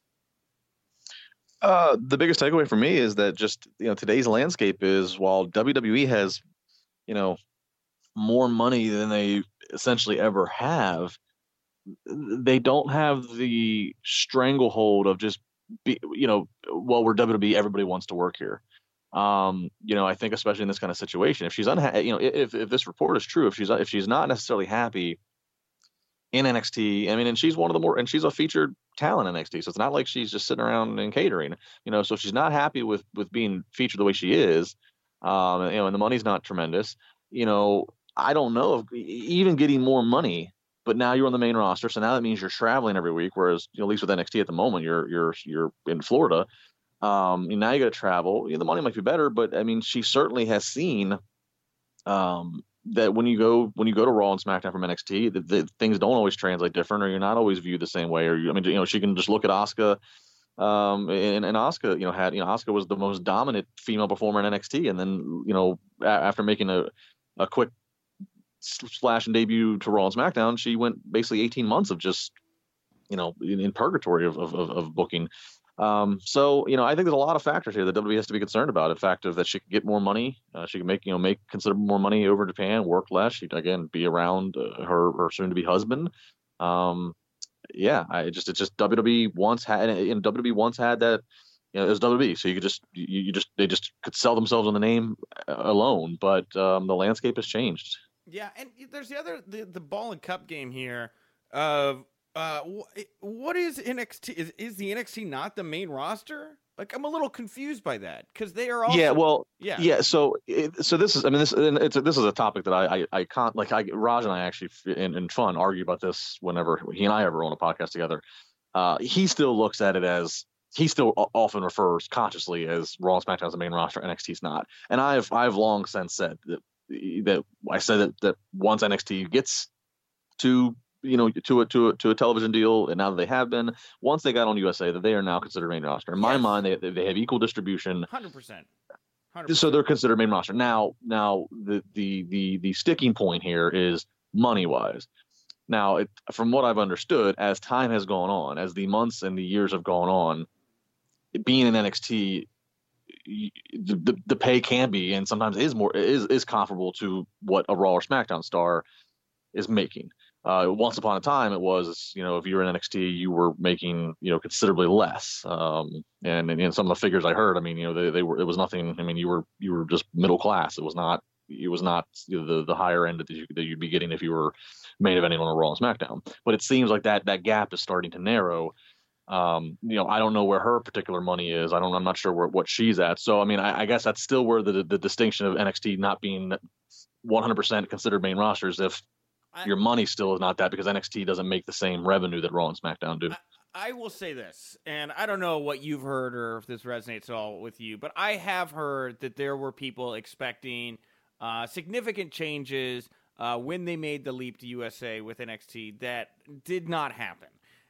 Uh, the biggest takeaway for me is that just, you know, today's landscape is, while W W E has, you know, more money than they essentially ever have, they don't have the stranglehold of just, be, you know, well, we're W W E, everybody wants to work here. Um, you know, I think especially in this kind of situation, if she's unhappy, you know, if if this report is true, if she's if she's not necessarily happy in N X T. I mean, and she's one of the more, and she's a featured talent in N X T. So it's not like she's just sitting around and catering, you know, so she's not happy with, with being featured the way she is. Um, you know, and the money's not tremendous, you know, I don't know if even getting more money, but now you're on the main roster. So now that means you're traveling every week. Whereas, you know, at least with N X T at the moment, you're, you're, you're in Florida. Um, and now you got to travel. You know, the money might be better, but I mean, she certainly has seen, um, that when you go when you go to Raw and SmackDown from N X T, the, the things don't always translate different, or you're not always viewed the same way. Or you, I mean, you know, she can just look at Asuka, um, and, and Asuka, you know, had you know, Asuka was the most dominant female performer in N X T, and then you know, a, after making a a quick splash and debut to Raw and SmackDown, she went basically eighteen months of just you know in, in purgatory of, of of booking. Um, so, you know, I think there's a lot of factors here that W W E has to be concerned about. The fact of that she could get more money, uh, she can make, you know, make considerable more money over in Japan, work less. She'd again be around uh, her, her soon to be husband. Um, yeah, I just, it's just W W E once had, and W W E once had that, you know, it was W W E. So you could just, you, you just, they just could sell themselves on the name alone, but, um, the landscape has changed. Yeah. And there's the other, the, the ball and cup game here of, Uh, what is N X T? Is, is the N X T not the main roster? Like, I'm a little confused by that because they are also. Yeah, well, yeah, yeah. So, it, so this is, I mean, this, it's a, this is a topic that I, I, I can't like. I Raj and I actually, in, in fun, argue about this whenever he and I ever on a podcast together. Uh, he still looks at it as he still often refers consciously as Raw and SmackDown as the main roster. N X T's not, and I've I've long since said that that I said that that once N X T gets to you know, to a to a to a television deal, and now that they have been, once they got on U S A, that they are now considered main roster. In my yes. mind, they they have equal distribution. Hundred percent. So they're considered main roster. Now, now the the the the sticking point here is money wise. Now, it, from what I've understood, as time has gone on, as the months and the years have gone on, being in N X T, the, the the pay can be and sometimes is more is is comparable to what a Raw or SmackDown star is making. Uh, once upon a time, it was, you know, if you were in N X T, you were making, you know, considerably less. Um, and, and in some of the figures I heard, I mean, you know, they, they were, it was nothing. I mean, you were, you were just middle class. It was not, it was not you know, the, the higher end that, you, that you'd be getting if you were main eventing on a Raw and SmackDown. But it seems like that, that gap is starting to narrow. Um, you know, I don't know where her particular money is. I don't, I'm not sure where, what she's at. So, I mean, I, I guess that's still where the, the distinction of N X T not being one hundred percent considered main rosters, if your money still is not that, because N X T doesn't make the same revenue that Raw and SmackDown do. I, I will say this, and I don't know what you've heard or if this resonates at all with you, but I have heard that there were people expecting uh, significant changes uh, when they made the leap to U S A with N X T that did not happen.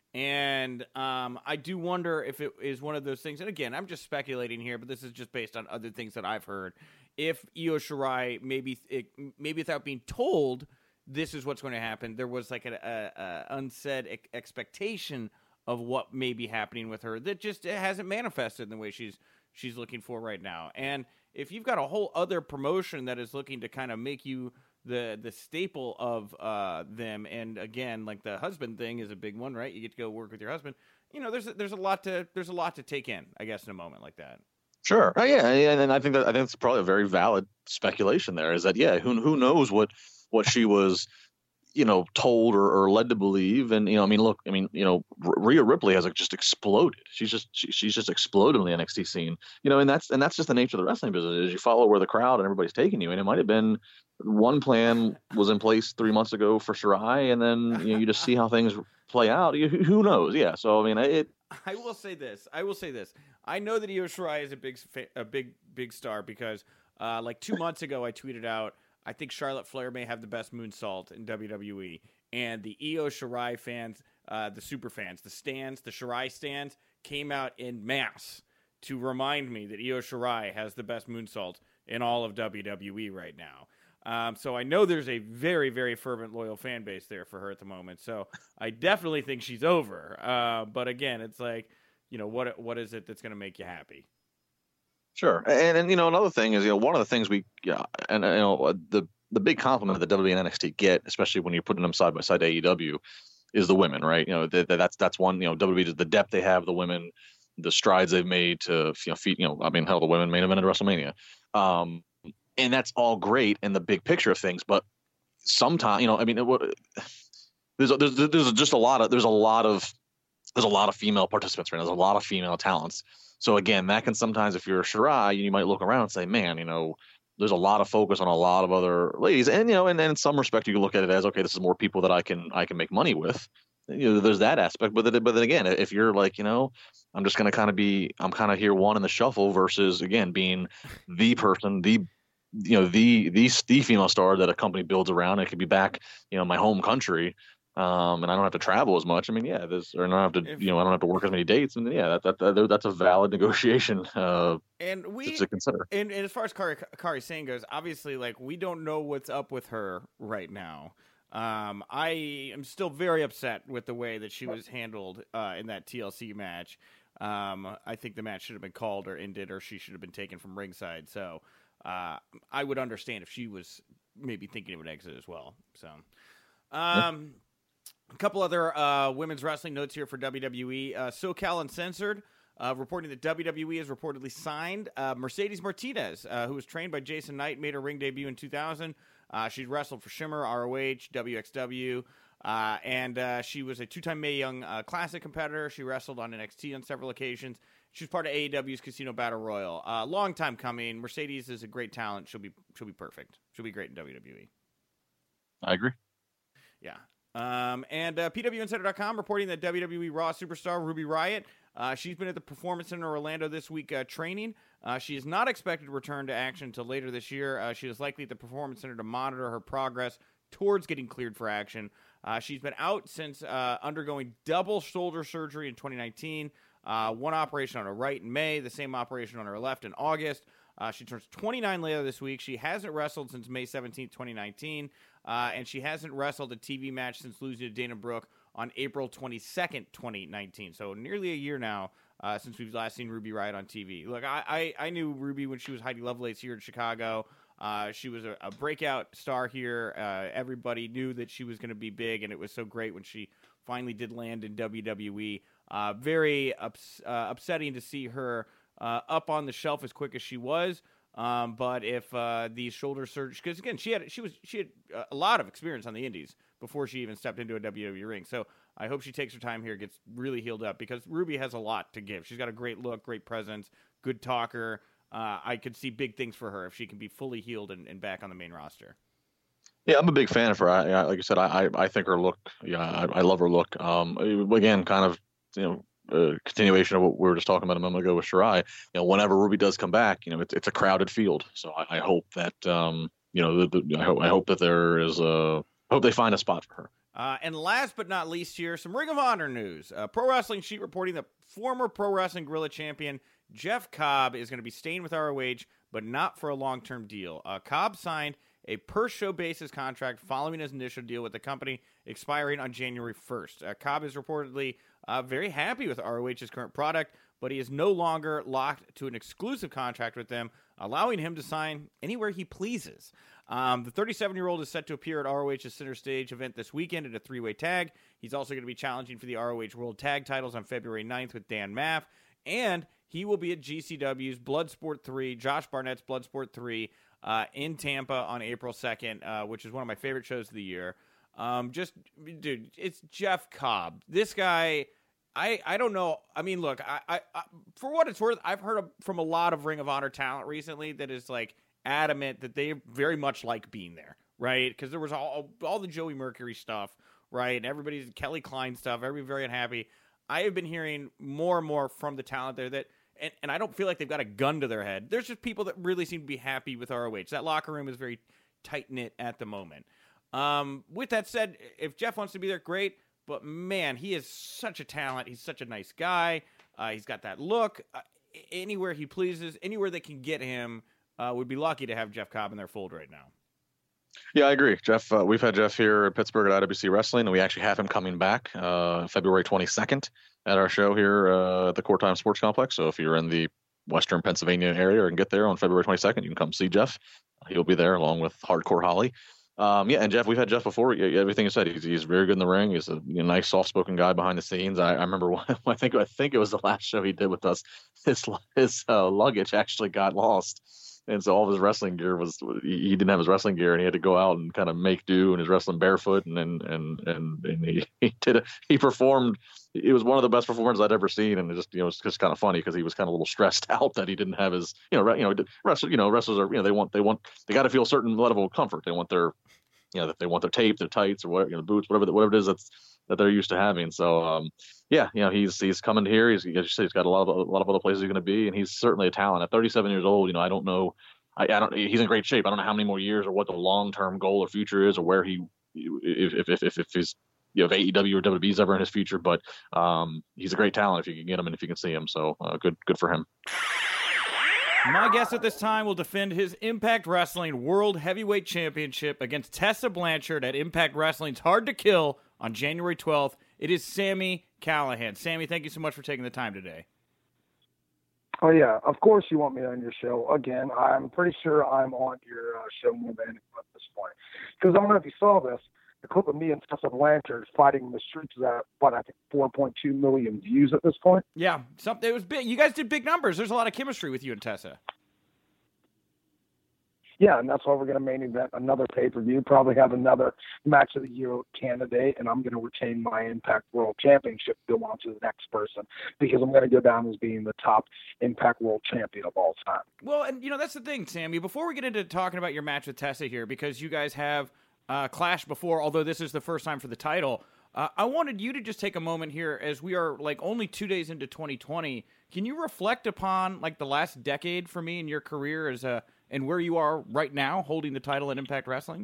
And um, I do wonder if it is one of those things, and again, I'm just speculating here, but this is just based on other things that I've heard. If Io Shirai, maybe, it, maybe without being told this is what's going to happen, there was like an a, a unsaid ex- expectation of what may be happening with her that just hasn't manifested in the way she's she's looking for right now. And if you've got a whole other promotion that is looking to kind of make you the the staple of uh, them, and again, like the husband thing is a big one, right? You get to go work with your husband. You know, there's a, there's a lot to there's a lot to take in, I guess, in a moment like that. Sure. Oh, yeah, and, and I think that I think it's probably a very valid speculation. There is that yeah, who who knows what. what she was, you know, told or, or led to believe. And, you know, I mean, look, I mean, you know, Rhea Ripley has like just exploded. She's just, she, she's just exploded in the N X T scene, you know, and that's, and that's just the nature of the wrestling business is you follow where the crowd and everybody's taking you. And it might've been one plan was in place three months ago for Shirai. And then, you know, you just see how things play out. You, who knows? Yeah. So, I mean, it, I will say this, I will say this. I know that Io Shirai is a big, a big, big star because uh, like two months ago, I tweeted out, I think Charlotte Flair may have the best moonsault in W W E. And the Io Shirai fans, uh, the super fans, the stands, the Shirai stands, came out in mass to remind me that Io Shirai has the best moonsault in all of W W E right now. Um, so I know there's a very, very fervent, loyal fan base there for her at the moment. So I definitely think she's over. Uh, but again, it's like, you know, what what is it that's going to make you happy? Sure. And, and, you know, another thing is, you know, one of the things we, yeah, and, you know, the, the big compliment that W W E and N X T get, especially when you're putting them side by side to A E W, is the women, right? You know, the, the, that's, that's one, you know, W W E, the depth they have, the women, the strides they've made to, you know, feed, you know, I mean, hell, the women main event at WrestleMania. Um, and that's all great in the big picture of things. But sometimes, you know, I mean, it, there's there's there's just a lot of there's a lot of there's a lot of female participants right now. There's a lot of female talents. So again, that can sometimes, if you're a Shirai, you might look around and say, man, you know, there's a lot of focus on a lot of other ladies, and you know, and, and in some respect, you can look at it as, okay, this is more people that I can I can make money with. You know, there's that aspect, but then, but then again, if you're like, you know, I'm just gonna kind of be, I'm kind of here one in the shuffle versus again being the person, the you know, the the the female star that a company builds around. It could be back, you know, my home country. Um, and I don't have to travel as much. I mean, yeah, there's, or I don't have to, if, you know, I don't have to work as many dates, and yeah, that, that, that that's a valid negotiation uh, and we, to consider. And, and as far as Kairi, Kairi Sane goes, obviously, like, we don't know what's up with her right now. Um, I am still very upset with the way that she was handled uh, in that T L C match. Um, I think the match should have been called or ended, or she should have been taken from ringside. So uh, I would understand if she was maybe thinking of an exit as well. So. Um, A couple other uh, women's wrestling notes here for W W E. Uh, SoCal Uncensored, uh, reporting that W W E has reportedly signed uh, Mercedes Martinez, uh, who was trained by Jason Knight, made her ring debut in two thousand. Uh, she's wrestled for Shimmer, R O H, W X W, uh, and uh, she was a two-time Mae Young uh, Classic competitor. She wrestled on N X T on several occasions. She was part of A E W's Casino Battle Royal. Uh, long time coming. Mercedes is a great talent. She'll be she'll be perfect. She'll be great in W W E. I agree. Yeah. Um, and uh, P W Insider dot com reporting that W W E Raw superstar Ruby Riott, uh, she's been at the Performance Center in Orlando this week uh, training. Uh, she is not expected to return to action until later this year. Uh, she is likely at the Performance Center to monitor her progress towards getting cleared for action. Uh, she's been out since uh, undergoing double shoulder surgery in twenty nineteen, uh, one operation on her right in May, the same operation on her left in August. Uh, she turns twenty-nine later this week. She hasn't wrestled since May seventeenth, twenty nineteen, uh, and she hasn't wrestled a T V match since losing to Dana Brooke on April twenty-second, twenty nineteen. So nearly a year now uh, since we've last seen Ruby Riott on T V. Look, I, I, I knew Ruby when she was Heidi Lovelace here in Chicago. Uh, she was a, a breakout star here. Uh, everybody knew that she was going to be big, and it was so great when she finally did land in W W E. Uh, very ups, uh, upsetting to see her Uh, up on the shelf as quick as she was, um, but if uh, these shoulder surgeries, because again, she had she was she had a lot of experience on the Indies before she even stepped into a W W E ring. So I hope she takes her time here, gets really healed up, because Ruby has a lot to give. She's got a great look, great presence, good talker. Uh, I could see big things for her if she can be fully healed and, and back on the main roster. Yeah, I'm a big fan of her. I, I, like I said, I, I think her look. Yeah, I, I love her look. Um, again, kind of, you know. Uh, continuation of what we were just talking about a moment ago with Shirai. You know, whenever Ruby does come back, you know, it's it's a crowded field. So I, I hope that um, you know, the, the, I hope I hope that there is a I hope they find a spot for her. Uh, and last but not least here, some Ring of Honor news. Uh, Pro Wrestling Sheet reporting that former Pro Wrestling Guerrilla champion Jeff Cobb is going to be staying with R O H, but not for a long-term deal. Uh, Cobb signed a per-show basis contract following his initial deal with the company, expiring on January first. Uh, Cobb is reportedly uh, very happy with R O H's current product, but he is no longer locked to an exclusive contract with them, allowing him to sign anywhere he pleases. Um, the thirty-seven-year-old is set to appear at R O H's Center Stage event this weekend in a three-way tag. He's also going to be challenging for the R O H World Tag titles on February ninth with Dan Maff, and he will be at G C W's Bloodsport three, Josh Barnett's Bloodsport three, uh, in Tampa on April second, uh, which is one of my favorite shows of the year. Um, just, dude, it's Jeff Cobb. This guy, I, I don't know. I mean, look, I, I, I for what it's worth, I've heard of, from a lot of Ring of Honor talent recently that is like adamant that they very much like being there, right? Because there was all all the Joey Mercury stuff, right? And everybody's Kelly Klein stuff. Everybody's very unhappy. I have been hearing more and more from the talent there that, and, and I don't feel like they've got a gun to their head. There's just people that really seem to be happy with R O H. That locker room is very tight-knit at the moment. Um, with that said, if Jeff wants to be there, great. But, man, he is such a talent. He's such a nice guy. Uh, he's got that look. Uh, anywhere he pleases, anywhere they can get him, uh, would be lucky to have Jeff Cobb in their fold right now. Yeah, I agree. Jeff, uh, we've had Jeff here at Pittsburgh at I W C Wrestling, and we actually have him coming back uh, February twenty-second at our show here uh, at the Core Time Sports Complex. So if you're in the Western Pennsylvania area and get there on February twenty-second, you can come see Jeff. He'll be there along with Hardcore Holly. Um, yeah, and Jeff, we've had Jeff before. Everything you said, he's he's very good in the ring. He's a you know, nice, soft-spoken guy behind the scenes. I, I remember one, I think I think it was the last show he did with us. His his uh, luggage actually got lost and so all of his wrestling gear was he didn't have his wrestling gear, and he had to go out and kind of make do, and his wrestling barefoot, and and and and, and he he did a, he performed. It was one of the best performances I'd ever seen, and it just you know it was just kind of funny because he was kind of a little stressed out that he didn't have his you know you know wrestlers you know wrestlers are you know they want they want they got to feel a certain level of comfort. They want their you know that they want their tape, their tights, or whatever you know boots, whatever whatever it is that's that they're used to having. So um, yeah, you know he's he's coming here. He's as you say, he's got a lot of a lot of other places he's going to be, and he's certainly a talent. At thirty-seven years old, you know I don't know. I, I don't. He's in great shape. I don't know how many more years or what the long-term goal or future is, or where he, if if if, if he's, you know, if A E W or W W E is ever in his future. But um, he's a great talent if you can get him and if you can see him. So uh, good, good for him. My guest at this time will defend his Impact Wrestling World Heavyweight Championship against Tessa Blanchard at Impact Wrestling's Hard to Kill on January twelfth. It is Sami Callihan. Sami, thank you so much for taking the time today. Oh, yeah. Of course you want me on your show. Again, I'm pretty sure I'm on your uh, show more than anyone at this point. Because I don't know if you saw this, the clip of me and Tessa Blanchard fighting in the streets is at, what, I think four point two million views at this point. Yeah, something. It was big. You guys did big numbers. There's a lot of chemistry with you and Tessa. Yeah, and that's why we're going to main event another pay-per-view, probably have another match of the year candidate, and I'm going to retain my Impact World Championship, go on to the next person, because I'm going to go down as being the top Impact World Champion of all time. Well, and, you know, that's the thing, Sami. Before we get into talking about your match with Tessa here, because you guys have uh, clashed before, although this is the first time for the title, uh, I wanted you to just take a moment here, as we are, like, only two days into twenty twenty. Can you reflect upon, like, the last decade for me in your career as a and where you are right now holding the title at Impact Wrestling?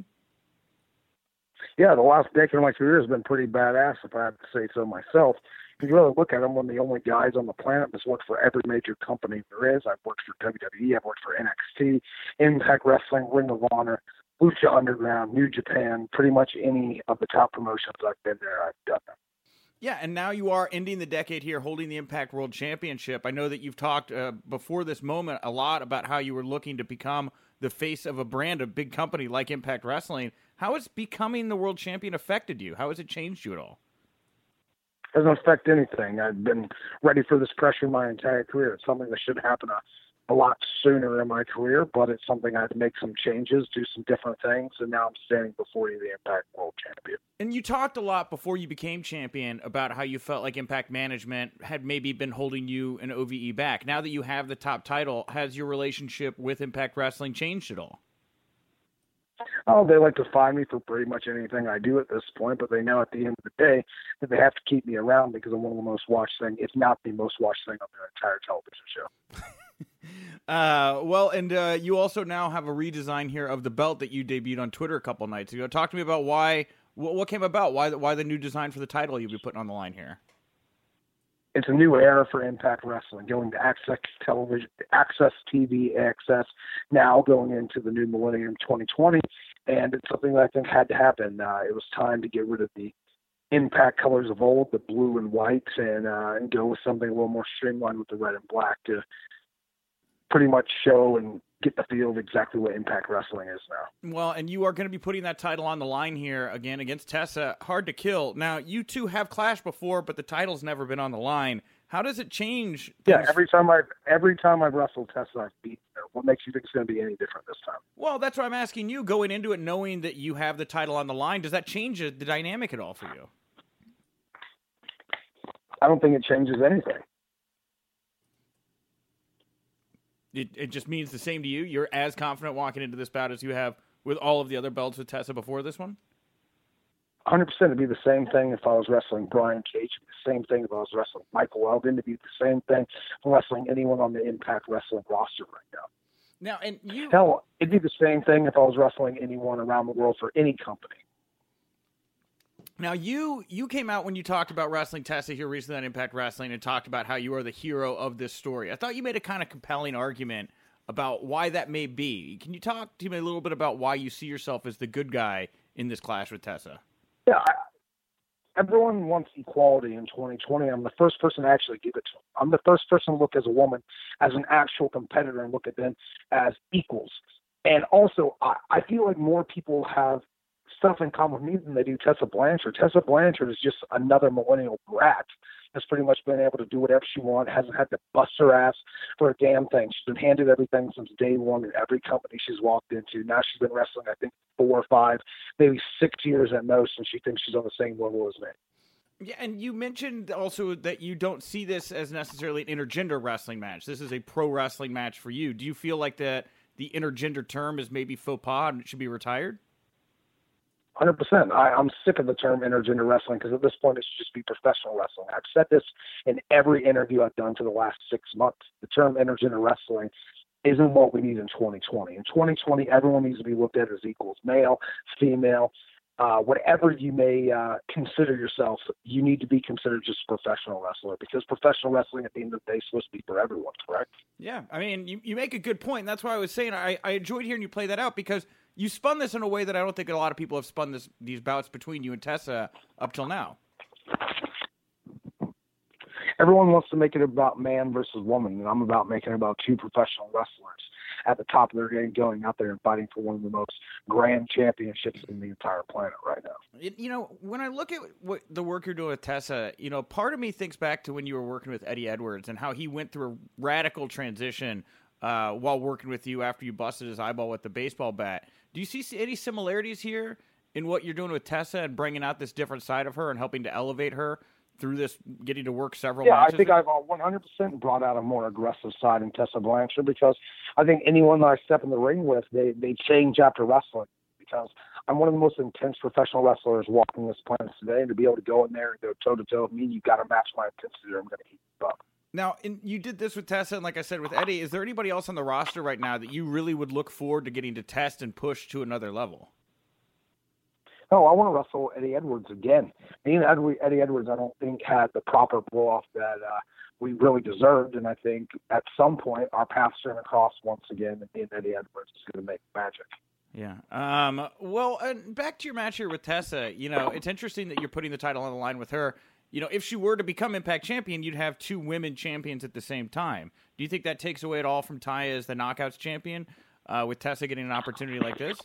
Yeah, the last decade of my career has been pretty badass, if I have to say so myself. If you really look at them, one of the only guys on the planet that's worked for every major company there is. I've worked for W W E, I've worked for N X T, Impact Wrestling, Ring of Honor, Lucha Underground, New Japan, pretty much any of the top promotions I've been there, I've done them. Yeah, and now you are ending the decade here holding the Impact World Championship. I know that you've talked uh, before this moment a lot about how you were looking to become the face of a brand, a big company like Impact Wrestling. How has becoming the world champion affected you? How has it changed you at all? It doesn't affect anything. I've been ready for this pressure my entire career. It's something that should happen a, a lot sooner in my career, but it's something I had to make some changes, do some different things, and now I'm standing before you, the Impact World Champion. And you talked a lot before you became champion about how you felt like Impact Management had maybe been holding you and O V E back. Now that you have the top title, has your relationship with Impact Wrestling changed at all? Oh, they like to find me for pretty much anything I do at this point, but they know at the end of the day that they have to keep me around because I'm one of the most watched things, if not the most watched thing on their entire television show. Uh, well, and uh, you also now have a redesign here of the belt that you debuted on Twitter a couple nights ago. Talk to me about why, what, what came about, why, why the new design for the title you'll be putting on the line here. It's a new era for Impact Wrestling, going to Access Television, Access T V, Access, now going into the new millennium twenty twenty, and it's something that I think had to happen. Uh, it was time to get rid of the Impact colors of old, the blue and white, and, uh, and go with something a little more streamlined with the red and black to pretty much show and get the feel of exactly what Impact Wrestling is now. Well, and you are going to be putting that title on the line here again against Tessa. Hard to Kill. Now, you two have clashed before, but the title's never been on the line. How does it change? Yeah, every time I've every time I've wrestled Tessa, I've beaten her. What makes you think it's going to be any different this time? Well, that's what I'm asking you. Going into it knowing that you have the title on the line, does that change the dynamic at all for you? I don't think it changes anything. It, it just means the same to you? You're as confident walking into this bout as you have with all of the other belts with Tessa before this one? one hundred percent. It'd be the same thing if I was wrestling Brian Cage. It'd be the same thing if I was wrestling Michael Elgin. It'd be the same thing if I'm wrestling anyone on the Impact Wrestling roster right now. Now, and you... Hell, it'd be the same thing if I was wrestling anyone around the world for any company. Now, you you came out when you talked about wrestling Tessa here recently on Impact Wrestling and talked about how you are the hero of this story. I thought you made a kind of compelling argument about why that may be. Can you talk to me a little bit about why you see yourself as the good guy in this clash with Tessa? Yeah, I, everyone wants equality in twenty twenty. I'm the first person to actually give it to them. I'm the first person to look as a woman as an actual competitor and look at them as equals. And also, I, I feel like more people have stuff in common with me than they do Tessa Blanchard. Tessa Blanchard is just another millennial brat that's pretty much been able to do whatever she wants, hasn't had to bust her ass for a damn thing. She's been handed everything since day one in every company she's walked into. Now she's been wrestling, I think, four or five, maybe six years at most, and she thinks she's on the same level as me. Yeah, and you mentioned also that you don't see this as necessarily an intergender wrestling match. This is a pro wrestling match for you. Do you feel like that the intergender term is maybe faux pas and it should be retired? one hundred percent. I, I'm sick of the term intergender wrestling because at this point it should just be professional wrestling. I've said this in every interview I've done for the last six months. The term intergender wrestling isn't what we need in twenty twenty. In twenty twenty, everyone needs to be looked at as equals, male, female, uh, whatever you may uh, consider yourself, you need to be considered just a professional wrestler because professional wrestling at the end of the day is supposed to be for everyone, correct? Yeah, I mean, you, you make a good point. And that's why I was saying I, I enjoyed hearing you play that out because you spun this in a way that I don't think a lot of people have spun this these bouts between you and Tessa up till now. Everyone wants to make it about man versus woman, and I'm about making it about two professional wrestlers at the top of their game going out there and fighting for one of the most grand championships in the entire planet right now. It, you know, when I look at what the work you're doing with Tessa, you know, part of me thinks back to when you were working with Eddie Edwards and how he went through a radical transition uh, while working with you after you busted his eyeball with the baseball bat. Do you see any similarities here in what you're doing with Tessa and bringing out this different side of her and helping to elevate her through this, getting to work several yeah, matches? I think I've uh, one hundred percent brought out a more aggressive side in Tessa Blanchard because I think anyone that I step in the ring with, they, they change after wrestling because I'm one of the most intense professional wrestlers walking this planet today, and to be able to go in there and go toe-to-toe with me, you've got to match my intensity or I'm going to keep you up. Now, in, you did this with Tessa, and like I said, with Eddie, is there anybody else on the roster right now that you really would look forward to getting to test and push to another level? Oh, I want to wrestle Eddie Edwards again. Me and Eddie Edwards, I don't think, had the proper blow-off that uh, we really deserved, and I think at some point our paths are going to cross once again, and me and Eddie Edwards is going to make magic. Yeah. Um, well, and back to your match here with Tessa, you know, it's interesting that you're putting the title on the line with her. You know, if she were to become Impact Champion, you'd have two women champions at the same time. Do you think that takes away at all from Taya as the Knockouts champion, uh, with Tessa getting an opportunity like this?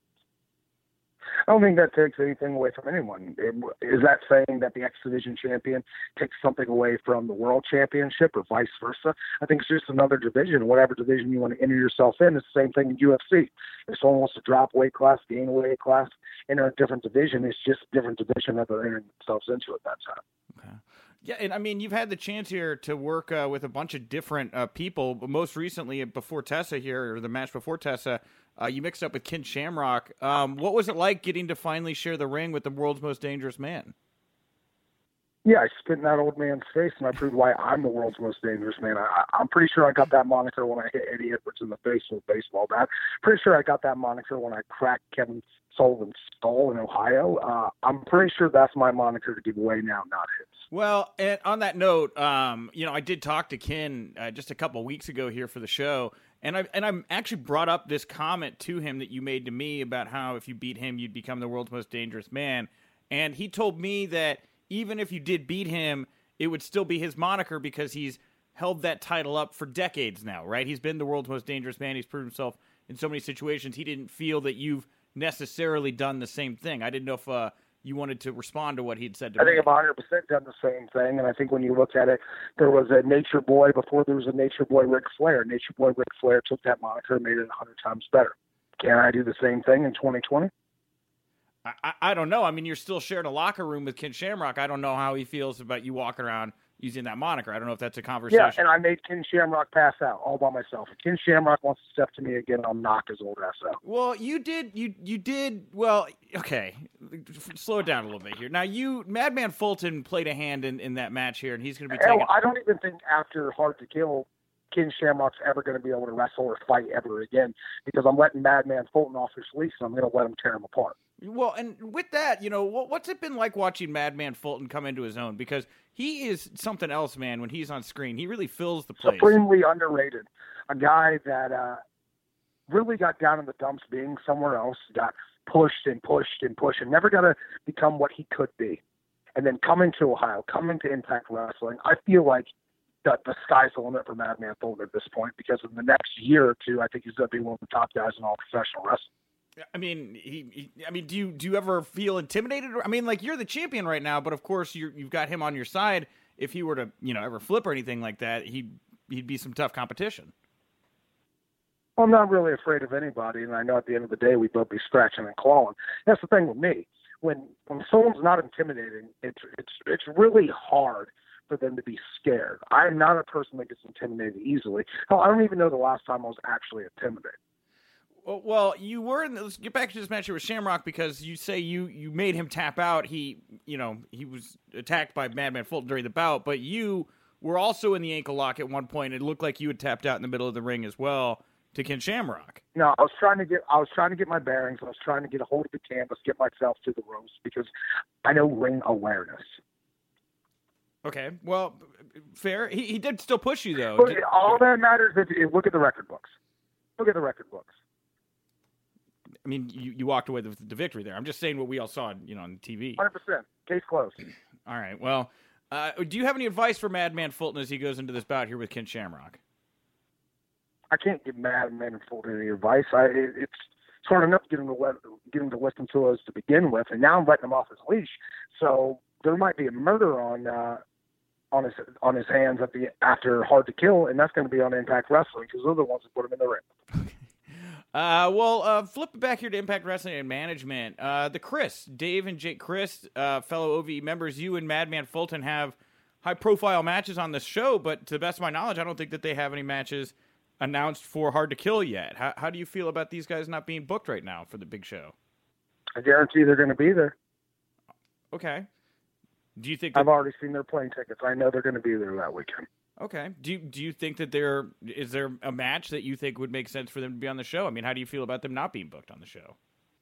I don't think that takes anything away from anyone. It, is that saying that the X Division champion takes something away from the World Championship or vice versa? I think it's just another division. Whatever division you want to enter yourself in, it's the same thing in U F C. If someone wants to drop weight class, gain a weight class, enter a different division, it's just a different division that they're entering themselves into at that time. Okay. Yeah, and I mean, you've had the chance here to work uh, with a bunch of different uh, people. But most recently, before Tessa here, or the match before Tessa, uh, you mixed up with Ken Shamrock. Um, what was it like getting to finally share the ring with the world's most dangerous man? Yeah, I spit in that old man's face, and I proved why I'm the world's most dangerous man. I, I'm pretty sure I got that moniker when I hit Eddie Edwards in the face with a baseball bat. Pretty sure I got that moniker when I cracked Kevin Sullivan's skull in Ohio. Uh, I'm pretty sure that's my moniker to give away now, not his. Well, and on that note, um, you know, I did talk to Ken uh, just a couple weeks ago here for the show, and I and I actually brought up this comment to him that you made to me about how if you beat him, you'd become the world's most dangerous man, and he told me that even if you did beat him, it would still be his moniker because he's held that title up for decades now, right? He's been the world's most dangerous man. He's proved himself in so many situations. He didn't feel that you've necessarily done the same thing. I didn't know if uh, you wanted to respond to what he'd said to I me. think I've one hundred percent done the same thing, and I think when you look at it, there was a Nature Boy before there was a Nature Boy Ric Flair. Nature Boy Ric Flair took that moniker and made it one hundred times better. Can I do the same thing in twenty twenty? I, I don't know. I mean, you're still sharing a locker room with Ken Shamrock. I don't know how he feels about you walking around using that moniker. I don't know if that's a conversation. Yeah, and I made Ken Shamrock pass out all by myself. If Ken Shamrock wants to step to me again, I'll knock his old ass out. Well, you did, you you did, well, okay, slow it down a little bit here. Now, you, Madman Fulton played a hand in, in that match here, and he's going to be taking... Hell, I don't even think after Hard to Kill, Ken Shamrock's ever going to be able to wrestle or fight ever again because I'm letting Madman Fulton off his leash, and I'm going to let him tear him apart. Well, and with that, you know, what's it been like watching Madman Fulton come into his own? Because he is something else, man, when he's on screen. He really fills the place. Supremely underrated. A guy that uh, really got down in the dumps being somewhere else, got pushed and pushed and pushed, and never got to become what he could be. And then coming to Ohio, coming to Impact Wrestling, I feel like the, the sky's the limit for Madman Fulton at this point because in the next year or two, I think he's going to be one of the top guys in all professional wrestling. I mean, he, he. I mean, do you do you ever feel intimidated? I mean, like you're the champion right now, but of course you're, you've got him on your side. If he were to, you know, ever flip or anything like that, he'd he'd be some tough competition. Well, I'm not really afraid of anybody, and I know at the end of the day we'd both be scratching and clawing. That's the thing with me. When when someone's not intimidating, it's it's it's really hard for them to be scared. I'm not a person that gets intimidated easily. Hell, I don't even know the last time I was actually intimidated. Well, well, you were in. Let's get back to this match here with Shamrock, because you say you, you made him tap out. He, you know, he was attacked by Madman Fulton during the bout, but you were also in the ankle lock at one point. It looked like you had tapped out in the middle of the ring as well to Ken Shamrock. No, I was trying to get. I was trying to get my bearings. I was trying to get a hold of the canvas, get myself to the ropes, because I know ring awareness. Okay, well, fair. He he did still push you though. But did, all that matters is if, look at the record books. Look at the record books. I mean, you, you walked away with the victory there. I'm just saying what we all saw, you know, on T V. one hundred percent. Case closed. All right. Well, uh, do you have any advice for Madman Fulton as he goes into this bout here with Ken Shamrock? I can't give Madman Fulton any advice. I, it, it's it's hard enough to get him to let, get him to listen to us to begin with, and now I'm letting him off his leash. So there might be a murder on uh, on his on his hands at the after Hard to Kill, and that's going to be on Impact Wrestling because they're the ones that put him in the ring. Uh, well, uh, flip it back here to Impact Wrestling and management. Uh, the Chris, Dave and Jake Chris, uh, fellow O V E members, you and Madman Fulton have high-profile matches on the show, but to the best of my knowledge, I don't think that they have any matches announced for Hard to Kill yet. How, how do you feel about these guys not being booked right now for the big show? I guarantee they're going to be there. Okay. Do you think that... I've already seen their plane tickets. I know they're going to be there that weekend. Okay. Do you, do you think that there is there a match that you think would make sense for them to be on the show? I mean, how do you feel about them not being booked on the show?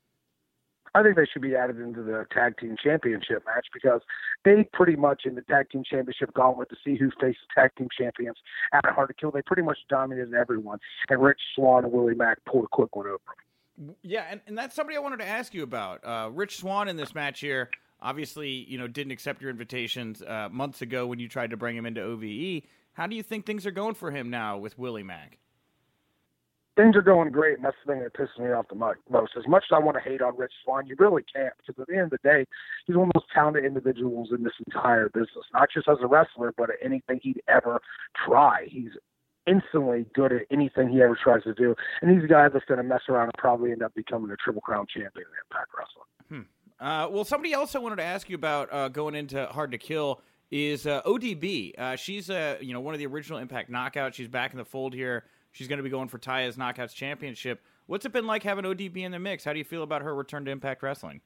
I think they should be added into the tag team championship match because they pretty much in the tag team championship gauntlet to see who faces tag team champions at Hard to Kill. They pretty much dominated everyone, and Rich Swann and Willie Mack pulled a quick one over them. Yeah, and, and that's somebody I wanted to ask you about. Uh, Rich Swann in this match here, obviously, you know, didn't accept your invitations uh, months ago when you tried to bring him into O V E. How do you think things are going for him now with Willie Mack? Things are going great, and that's the thing that pisses me off the most. As much as I want to hate on Rich Swann, you really can't, because at the end of the day, he's one of the most talented individuals in this entire business, not just as a wrestler, but at anything he'd ever try. He's instantly good at anything he ever tries to do, and he's a guy that's going to mess around and probably end up becoming a Triple Crown champion in Impact Wrestling. Hmm. Uh, well, somebody else I wanted to ask you about uh, going into Hard to Kill is uh, O D B. Uh, she's uh, you know one of the original Impact Knockouts. She's back in the fold here. She's going to be going for Taya's Knockouts Championship. What's it been like having O D B in the mix? How do you feel about her return to Impact Wrestling?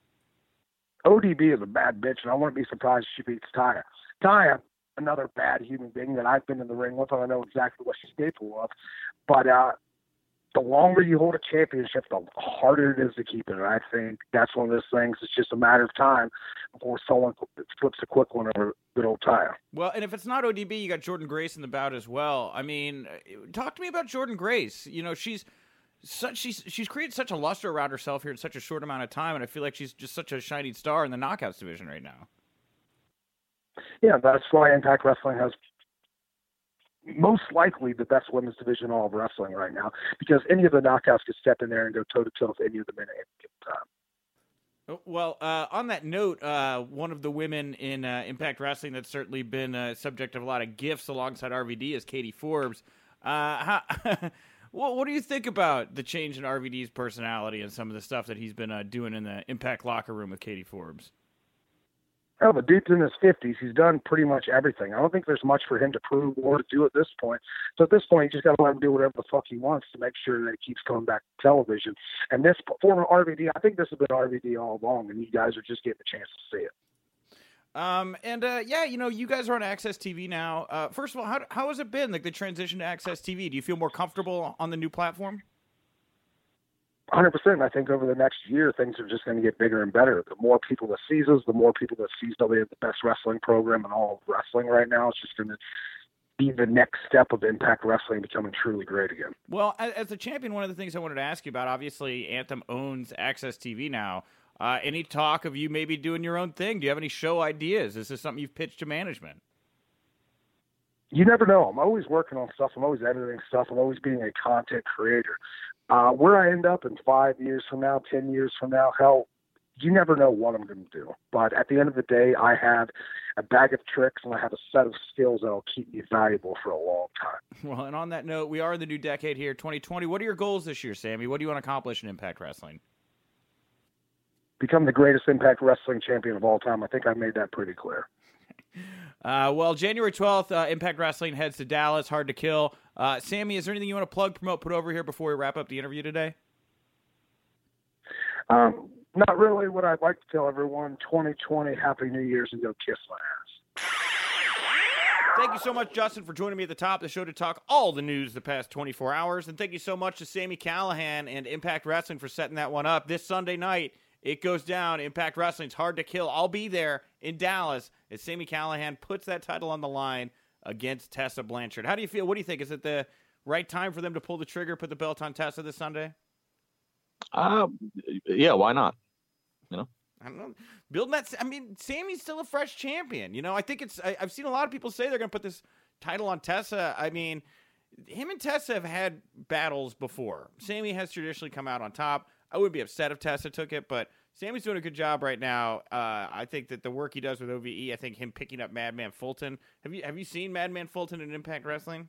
O D B is a bad bitch, and I wouldn't be surprised if she beats Taya. Taya, another bad human being that I've been in the ring with, and I know exactly what she's capable of. But uh, the longer you hold a championship, the harder it is to keep it. And I think that's one of those things. It's just a matter of time before someone flips a quick one over good old Taya. Well, and if it's not O D B, you got Jordynne Grace in the bout as well. I mean, talk to me about Jordynne Grace. You know, she's such she's she's created such a luster around herself here in such a short amount of time, and I feel like she's just such a shining star in the Knockouts division right now. Yeah, that's why Impact Wrestling has most likely the best women's division in all of wrestling right now, because any of the Knockouts could step in there and go toe-to-toe with any of them at any given time. Well, uh, on that note, uh, one of the women in uh, Impact Wrestling that's certainly been a subject of a lot of gifts alongside R V D is Katie Forbes. Uh, how, what, what do you think about the change in R V D's personality and some of the stuff that he's been uh, doing in the Impact locker room with Katie Forbes? Oh, the dude's in his fifties. He's done pretty much everything. I don't think there's much for him to prove or to do at this point. So at this point, you just got to let him do whatever the fuck he wants to make sure that he keeps coming back to television. And this former R V D, I think this has been R V D all along, and you guys are just getting a chance to see it. Um, and, uh, yeah, you know, you guys are on Access T V now. Uh, first of all, how, how has it been, like the transition to Access T V? Do you feel more comfortable on the new platform? one hundred percent. I think over the next year, things are just going to get bigger and better. The more people that sees us, the more people that sees that we have the best wrestling program in all of wrestling right now. It's just going to be the next step of Impact Wrestling becoming truly great again. Well, as a champion, one of the things I wanted to ask you about, obviously Anthem owns Access T V now. Uh, any talk of you maybe doing your own thing? Do you have any show ideas? Is this something you've pitched to management? You never know. I'm always working on stuff. I'm always editing stuff. I'm always being a content creator. Uh, where I end up in five years from now, ten years from now, hell, you never know what I'm going to do. But at the end of the day, I have a bag of tricks and I have a set of skills that will keep me valuable for a long time. Well, and on that note, we are in the new decade here, twenty twenty. What are your goals this year, Sammy? What do you want to accomplish in Impact Wrestling? Become the greatest Impact Wrestling champion of all time. I think I made that pretty clear. Uh, well, January twelfth, uh, Impact Wrestling heads to Dallas, Hard to Kill. Uh, Sammy, is there anything you want to plug, promote, put over here before we wrap up the interview today? Um, not really. What I'd like to tell everyone, twenty twenty, Happy New Year's, and go kiss my ass. Thank you so much, Justin, for joining me at the top of the show to talk all the news the past twenty-four hours. And thank you so much to Sami Callihan and Impact Wrestling for setting that one up. This Sunday night, it goes down. Impact Wrestling's Hard to Kill. I'll be there in Dallas as Sami Callihan puts that title on the line against Tessa Blanchard. How do you feel? What do you think? Is it the right time for them to pull the trigger, put the belt on Tessa this Sunday? Uh, yeah, why not? You know, I don't know. Building that, I mean, Sammy's still a fresh champion. You know, I think it's, I, I've seen a lot of people say they're going to put this title on Tessa. I mean, him and Tessa have had battles before. Sami has traditionally come out on top. I wouldn't be upset if Tessa took it, but Sammy's doing a good job right now. Uh, I think that the work he does with O V E, I think him picking up Madman Fulton. Have you have you seen Madman Fulton in Impact Wrestling?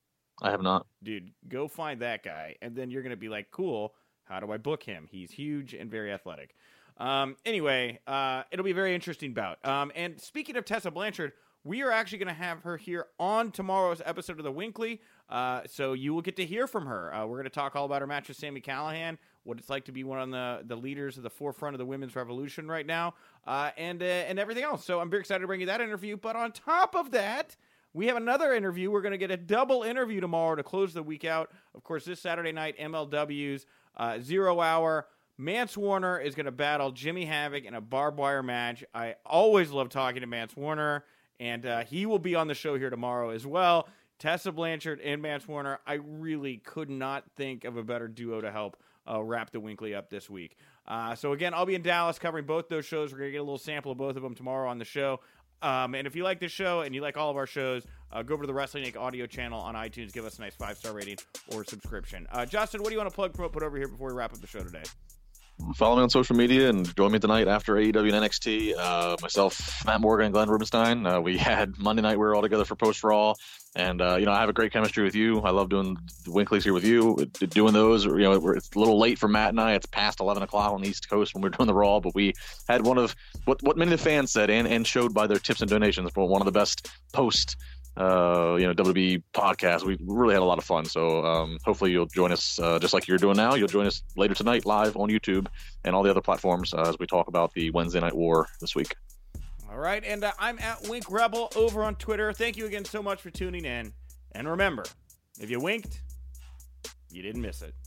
I have not. Dude, go find that guy, and then you're going to be like, cool, how do I book him? He's huge and very athletic. Um, anyway, uh, it'll be a very interesting bout. Um, and speaking of Tessa Blanchard, we are actually going to have her here on tomorrow's episode of The Winkley, uh, so you will get to hear from her. Uh, we're going to talk all about her match with Sami Callihan, what it's like to be one of the, the leaders of the forefront of the women's revolution right now, uh, and uh, and everything else. So I'm very excited to bring you that interview. But on top of that, we have another interview. We're going to get a double interview tomorrow to close the week out. Of course, this Saturday night, M L W's uh, Zero Hour. Mance Warner is going to battle Jimmy Havoc in a barbed wire match. I always love talking to Mance Warner, and uh, he will be on the show here tomorrow as well. Tessa Blanchard and Mance Warner, I really could not think of a better duo to help uh, wrap the Winkley up this week. Uh, so again, I'll be in Dallas covering both those shows. We're going to get a little sample of both of them tomorrow on the show. Um, and if you like this show and you like all of our shows, uh, go over to the Wrestling Inc audio channel on iTunes. Give us a nice five-star rating or subscription. Uh, Justin, what do you want to plug, promote, put over here before we wrap up the show today? Follow me on social media and join me tonight after A E W and N X T. Uh, myself, Matt Morgan, and Glenn Rubenstein. Uh, we had Monday night. We were all together for Post Raw, and uh, you know I have a great chemistry with you. I love doing the Winkleys here with you. Doing those, you know, it's a little late for Matt and I. It's past eleven o'clock on the East Coast when we're doing the Raw, but we had one of what what many of the fans said and, and showed by their tips and donations for one of the best post. Uh, you know, W W E podcast. We really had a lot of fun. So um, hopefully you'll join us uh, just like you're doing now. You'll join us later tonight live on YouTube and all the other platforms uh, as we talk about the Wednesday Night War this week. All right. And uh, I'm at Wink Rebel over on Twitter. Thank you again so much for tuning in. And remember, if you winked, you didn't miss it.